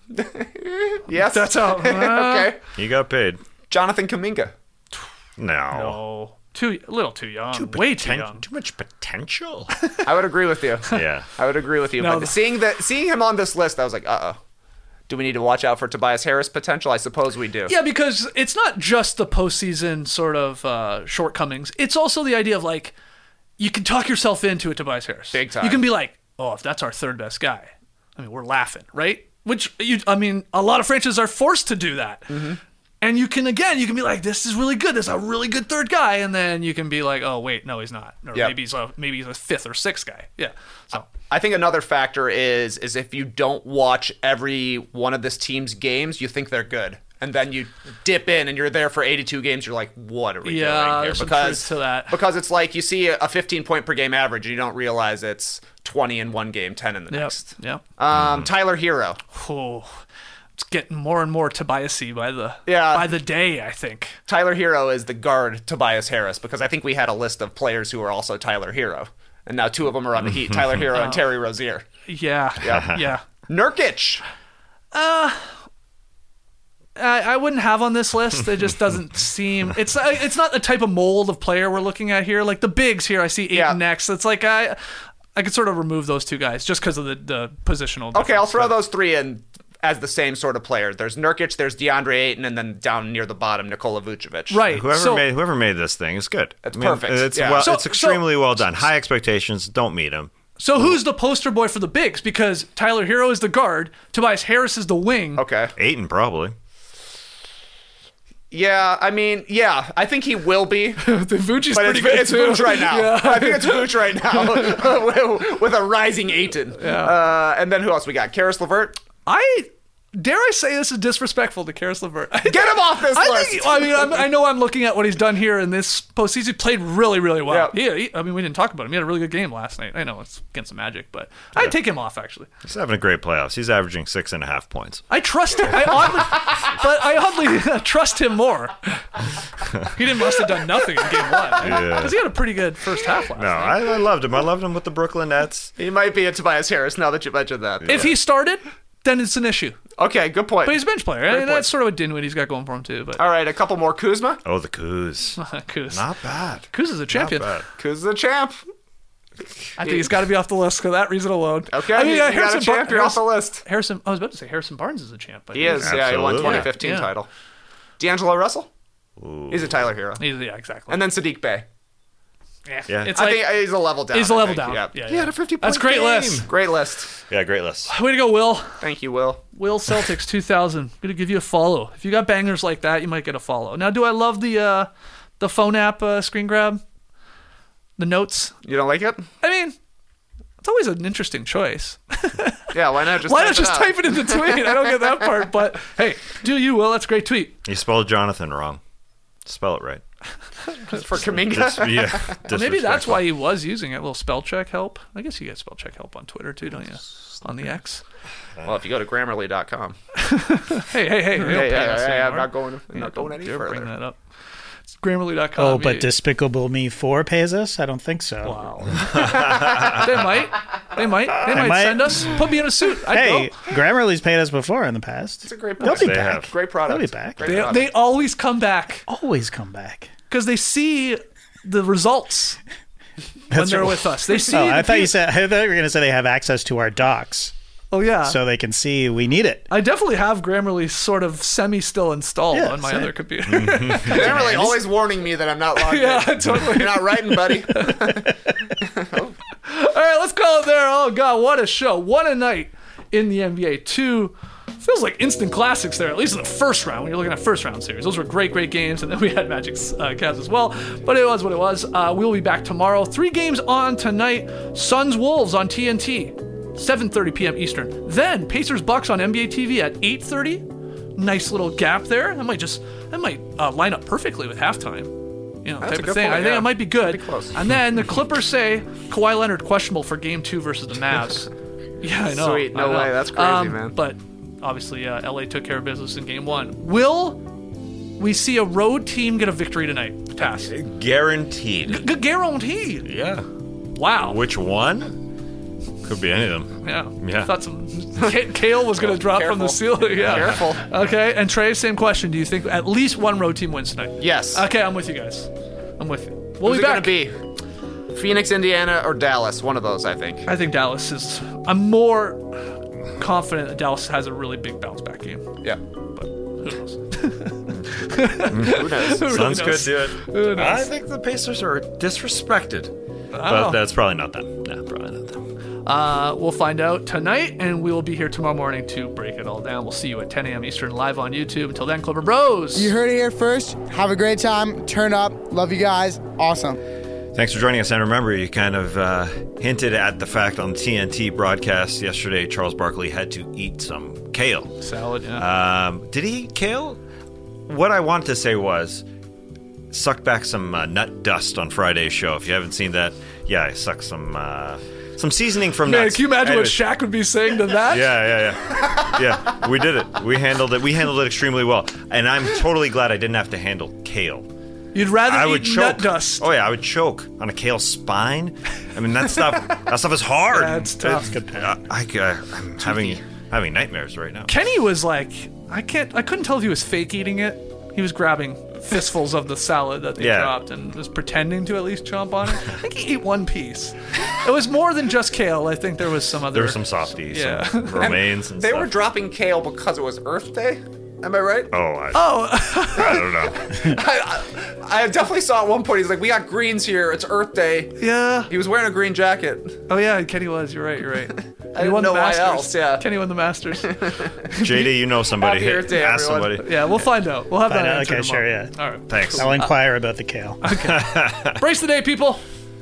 Yes. That's how. uh, Okay. He got paid. Jonathan Kuminga. No. No, too a little too young. Too Way too poten- young. Too much potential. I would agree with you. yeah. I would agree with you. No, but the- seeing that, seeing him on this list, I was like, uh oh. Do we need to watch out for Tobias Harris potential? I suppose we do. Yeah, because it's not just the postseason sort of uh, shortcomings. It's also the idea of like you can talk yourself into a Tobias Harris. Big time. You can be like, oh, if that's our third best guy, I mean, we're laughing, right? Which you, I mean, a lot of franchises are forced to do that. Mm-hmm. And you can again, you can be like, this is really good. This is a really good third guy, and then you can be like, oh wait, no, he's not. Or Yep. maybe he's a maybe he's a fifth or sixth guy. Yeah. So I think another factor is is if you don't watch every one of this team's games, you think they're good. And then you dip in and you're there for eighty-two games, you're like, what are we Yeah, doing here? there's some Because truth to that. because it's like you see a fifteen point per game average and you don't realize it's twenty in one game, ten in the yep, next. yep. Um, Tyler Hero. Oh, it's getting more and more Tobias-y by the Yeah. by the day, I think. Tyler Hero is the guard Tobias Harris because I think we had a list of players who are also Tyler Hero. And now two of them are on the Heat, Tyler Hero and Terry Rozier. Yeah. Yeah. Yeah. Nurkic. Uh I, I wouldn't have on this list. It just doesn't seem. It's uh, it's not the type of mold of player we're looking at here. Like the bigs here, I see eight Yeah. next. It's like I, I could sort of remove those two guys just because of the the positional. Okay, I'll difference, throw but- those three in as the same sort of player. There's Nurkic, there's DeAndre Ayton, and then down near the bottom, Nikola Vucevic. Right. Whoever so, made whoever made this thing is good. It's I mean, perfect. It's Yeah. well, So- it's extremely so- well done. High expectations. Don't meet them. So who's the poster boy for the bigs? Because Tyler Hero is the guard, Tobias Harris is the wing. Okay. Ayton probably. Yeah, I mean, yeah, I think he will be. the Vucci's but pretty it's, good it's too. Vooch right now. Yeah. I think it's Vooch right now with, with a rising Ayton. Yeah. Uh, and then who else we got? Karis LeVert. I dare I say this is disrespectful to Karis LeVert. Get him off this I list. Think, I mean, I'm, I know I'm looking at what he's done here in this postseason. He played really, really well. Yeah. Yeah, he, I mean, we didn't talk about him. He had a really good game last night. I know it's against the Magic, but I'd take him off actually. He's having a great playoffs. He's averaging six and a half points. I trust him. I oddly, but I oddly trust him more. He didn't must have done nothing in game one because Yeah. he had a pretty good first half last No, night. I, I loved him. I loved him with the Brooklyn Nets. He might be a Tobias Harris now that you mentioned that. If he started, then it's an issue. Okay, good point. But he's a bench player, Great and point. that's sort of what Dinwiddie's got going for him too. But All right, a couple more. Kuzma. Oh, the Kuz. Kuz, Not bad. Kuz is a champion. Not bad. Kuzma's a champ. I think he's got to be off the list for that reason alone. Okay, I mean, you uh, got a Harrison, champ, Bar- you're off the Harrison- list. Harrison, I was about to say Harrison Barnes is a champ. But He is. Yeah, he won Absolutely. twenty fifteen Yeah. title. D'Angelo Russell. He's a Tyler Hero. He's, yeah, exactly. And then Sadiq Bey. Yeah, Yeah. it's I like think he's a level down. he's a I level think. down. Yeah. Yeah, He yeah. had a fifty point That's a great game. list. Great list. Yeah, great list. Way to go, Will. Thank you, Will. Will Celtics two thousand. Gonna give you a follow. If you got bangers like that, you might get a follow. Now, do I love the uh, the phone app uh, screen grab? The notes. You don't like it? I mean, it's always an interesting choice. Yeah, why not just Why type not just it out? type it in the tweet? I don't get that part, but hey, do you, Will? That's a great tweet. You spelled Jonathan wrong. Spell it right. For Kaminga? Dis- yeah, Well, maybe that's disrespectful. why he was using it. A little spell check help. I guess you get spell check help on Twitter too, don't you? On the X. Well, if you go to Grammarly dot com. Hey, hey, hey! they don't Hey, pay yeah, us yeah, yeah, I'm anymore. not going. I'm Yeah, not going don't any dare further. Bring that up. It's Grammarly dot com. Oh, but You- Despicable Me four pays us? I don't think so. Wow. they might. They might. They might, might. send us. Put me in a suit. I'd Hey, go. Grammarly's paid us before in the past. It's a great They'll product. be They back. have. Great product. They'll be back. Great They, product. they always come back Always come back. because they see the results when That's they're right. with us. They see. Oh, the I thought you peop- said. I thought you were going to say they have access to our docs, Oh yeah. so they can see we need it. I definitely have Grammarly sort of semi still installed Yeah, on my same. other computer. Grammarly always warning me that I'm not logged Yeah, in. totally. You're not writing, buddy. All right, let's call it there. Oh god, what a show! What a night in the N B A. Two feels like instant classics there, at least in the first round. When you're looking at first round series, those were great, great games, and then we had Magic's uh, Cavs as well. But it was what it was. Uh, we'll be back tomorrow. Three games on tonight: Suns Wolves on T N T, seven thirty p.m. Eastern. Then Pacers Bucks on N B A T V at eight thirty. Nice little gap there. That might just that might uh, line up perfectly with halftime. You know, That's a type good of thing. point, I think yeah. it might be good. Pretty close. And then the Clippers say Kawhi Leonard questionable for Game Two versus the Mavs. Yeah, I know. Sweet. No I know. way. That's crazy, Um, man. But obviously, uh, L A took care of business in Game One. Will we see a road team get a victory tonight? Tass. Guaranteed. G- guaranteed. Yeah. Wow. Which one? Could be any of them. Yeah. Yeah. I thought some K- Kale was going to drop from the Careful. ceiling. Yeah. Careful. Okay. And Trey, same question. Do you think at least one road team wins tonight? Yes. Okay, I'm with you guys. I'm with you. We'll Who's be it back. going to be? Phoenix, Indiana, or Dallas? One of those, I think. I think Dallas is. I'm more confident that Dallas has a really big bounce back game. Yeah. But who knows? Who knows? Who really Suns could knows? do it. Who knows? I think the Pacers are disrespected. I But don't know. that's probably not them. No, probably not them. Uh, we'll find out tonight, and we will be here tomorrow morning to break it all down. We'll see you at ten a.m. Eastern live on YouTube. Until then, Clipper Bros. You heard it here first. Have a great time. Turn up. Love you guys. Awesome. Thanks for joining us. And remember, you kind of uh, hinted at the fact on the T N T broadcast yesterday, Charles Barkley had to eat some kale. Salad, yeah. Um, did he eat kale? What I wanted to say was, sucked back some uh, nut dust on Friday's show. If you haven't seen that, yeah, I sucked some uh, some seasoning from Man, nuts. can you imagine Anyways. what Shaq would be saying to that? Yeah, yeah, yeah. Yeah, we did it. We handled it. We handled it extremely well. And I'm totally glad I didn't have to handle kale. You'd rather I eat would choke. nut dust. Oh yeah, I would choke on a kale spine. I mean that stuff. That stuff is hard. Yeah, it's tough. I, I, I'm having having nightmares right now. Kenny was like, I can't, I couldn't tell if he was fake eating it. He was grabbing fistfuls of the salad that they Yeah. dropped and was pretending to at least chomp on it. I think he ate one piece. It was more than just kale. I think there was some other. There were some softies, Yeah. some romaines, and They stuff. were dropping kale because it was Earth Day. Am I right? Oh, I, oh. I don't know. I, I, I definitely saw at one point, he's like, we got greens here. It's Earth Day. Yeah. He was wearing a green jacket. Oh yeah, Kenny was. You're right. You're right. I didn't know why else. Yeah. Kenny won the Masters. J D, you know somebody. Happy Earth Day, Ask everyone. somebody. Yeah, we'll find out. We'll have Find that out. answer Okay, sure, tomorrow. yeah. All right. Thanks. I'll inquire about the kale. Brace the day, people.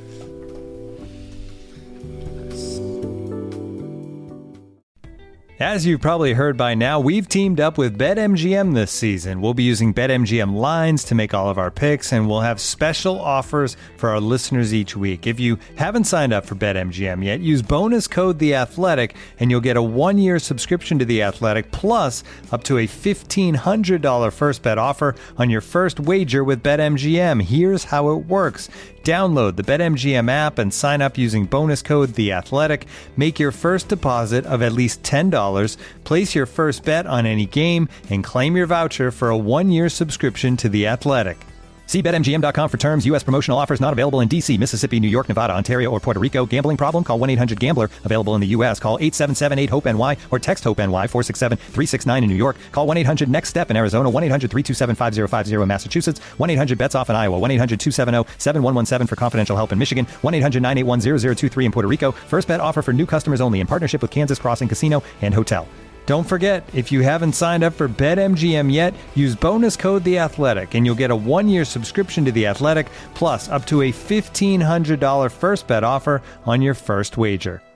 As you've probably heard by now, we've teamed up with BetMGM this season. We'll be using BetMGM lines to make all of our picks, and we'll have special offers for our listeners each week. If you haven't signed up for BetMGM yet, use bonus code The Athletic, and you'll get a one-year subscription to The Athletic, plus up to a fifteen hundred dollars first bet offer on your first wager with BetMGM. Here's how it works. Download the BetMGM app and sign up using bonus code The Athletic. Make your first deposit of at least ten dollars, place your first bet on any game, and claim your voucher for a one-year subscription to The Athletic. See Bet M G M dot com for terms. U S promotional offers not available in D C, Mississippi, New York, Nevada, Ontario, or Puerto Rico. Gambling problem? Call one eight hundred gambler. Available in the U S. Call eight seven seven eight hope N Y or text HOPE-NY four six seven three six nine in New York. Call one eight hundred next step in Arizona. one eight hundred three two seven five zero five zero in Massachusetts. one eight hundred bets off in Iowa. one eight hundred two seven zero seven one one seven for confidential help in Michigan. one eight hundred nine eight one zero zero two three in Puerto Rico. First bet offer for new customers only in partnership with Kansas Crossing Casino and Hotel. Don't forget, if you haven't signed up for BetMGM yet, use bonus code The Athletic, and you'll get a one-year subscription to The Athletic, plus up to a fifteen hundred dollars first bet offer on your first wager.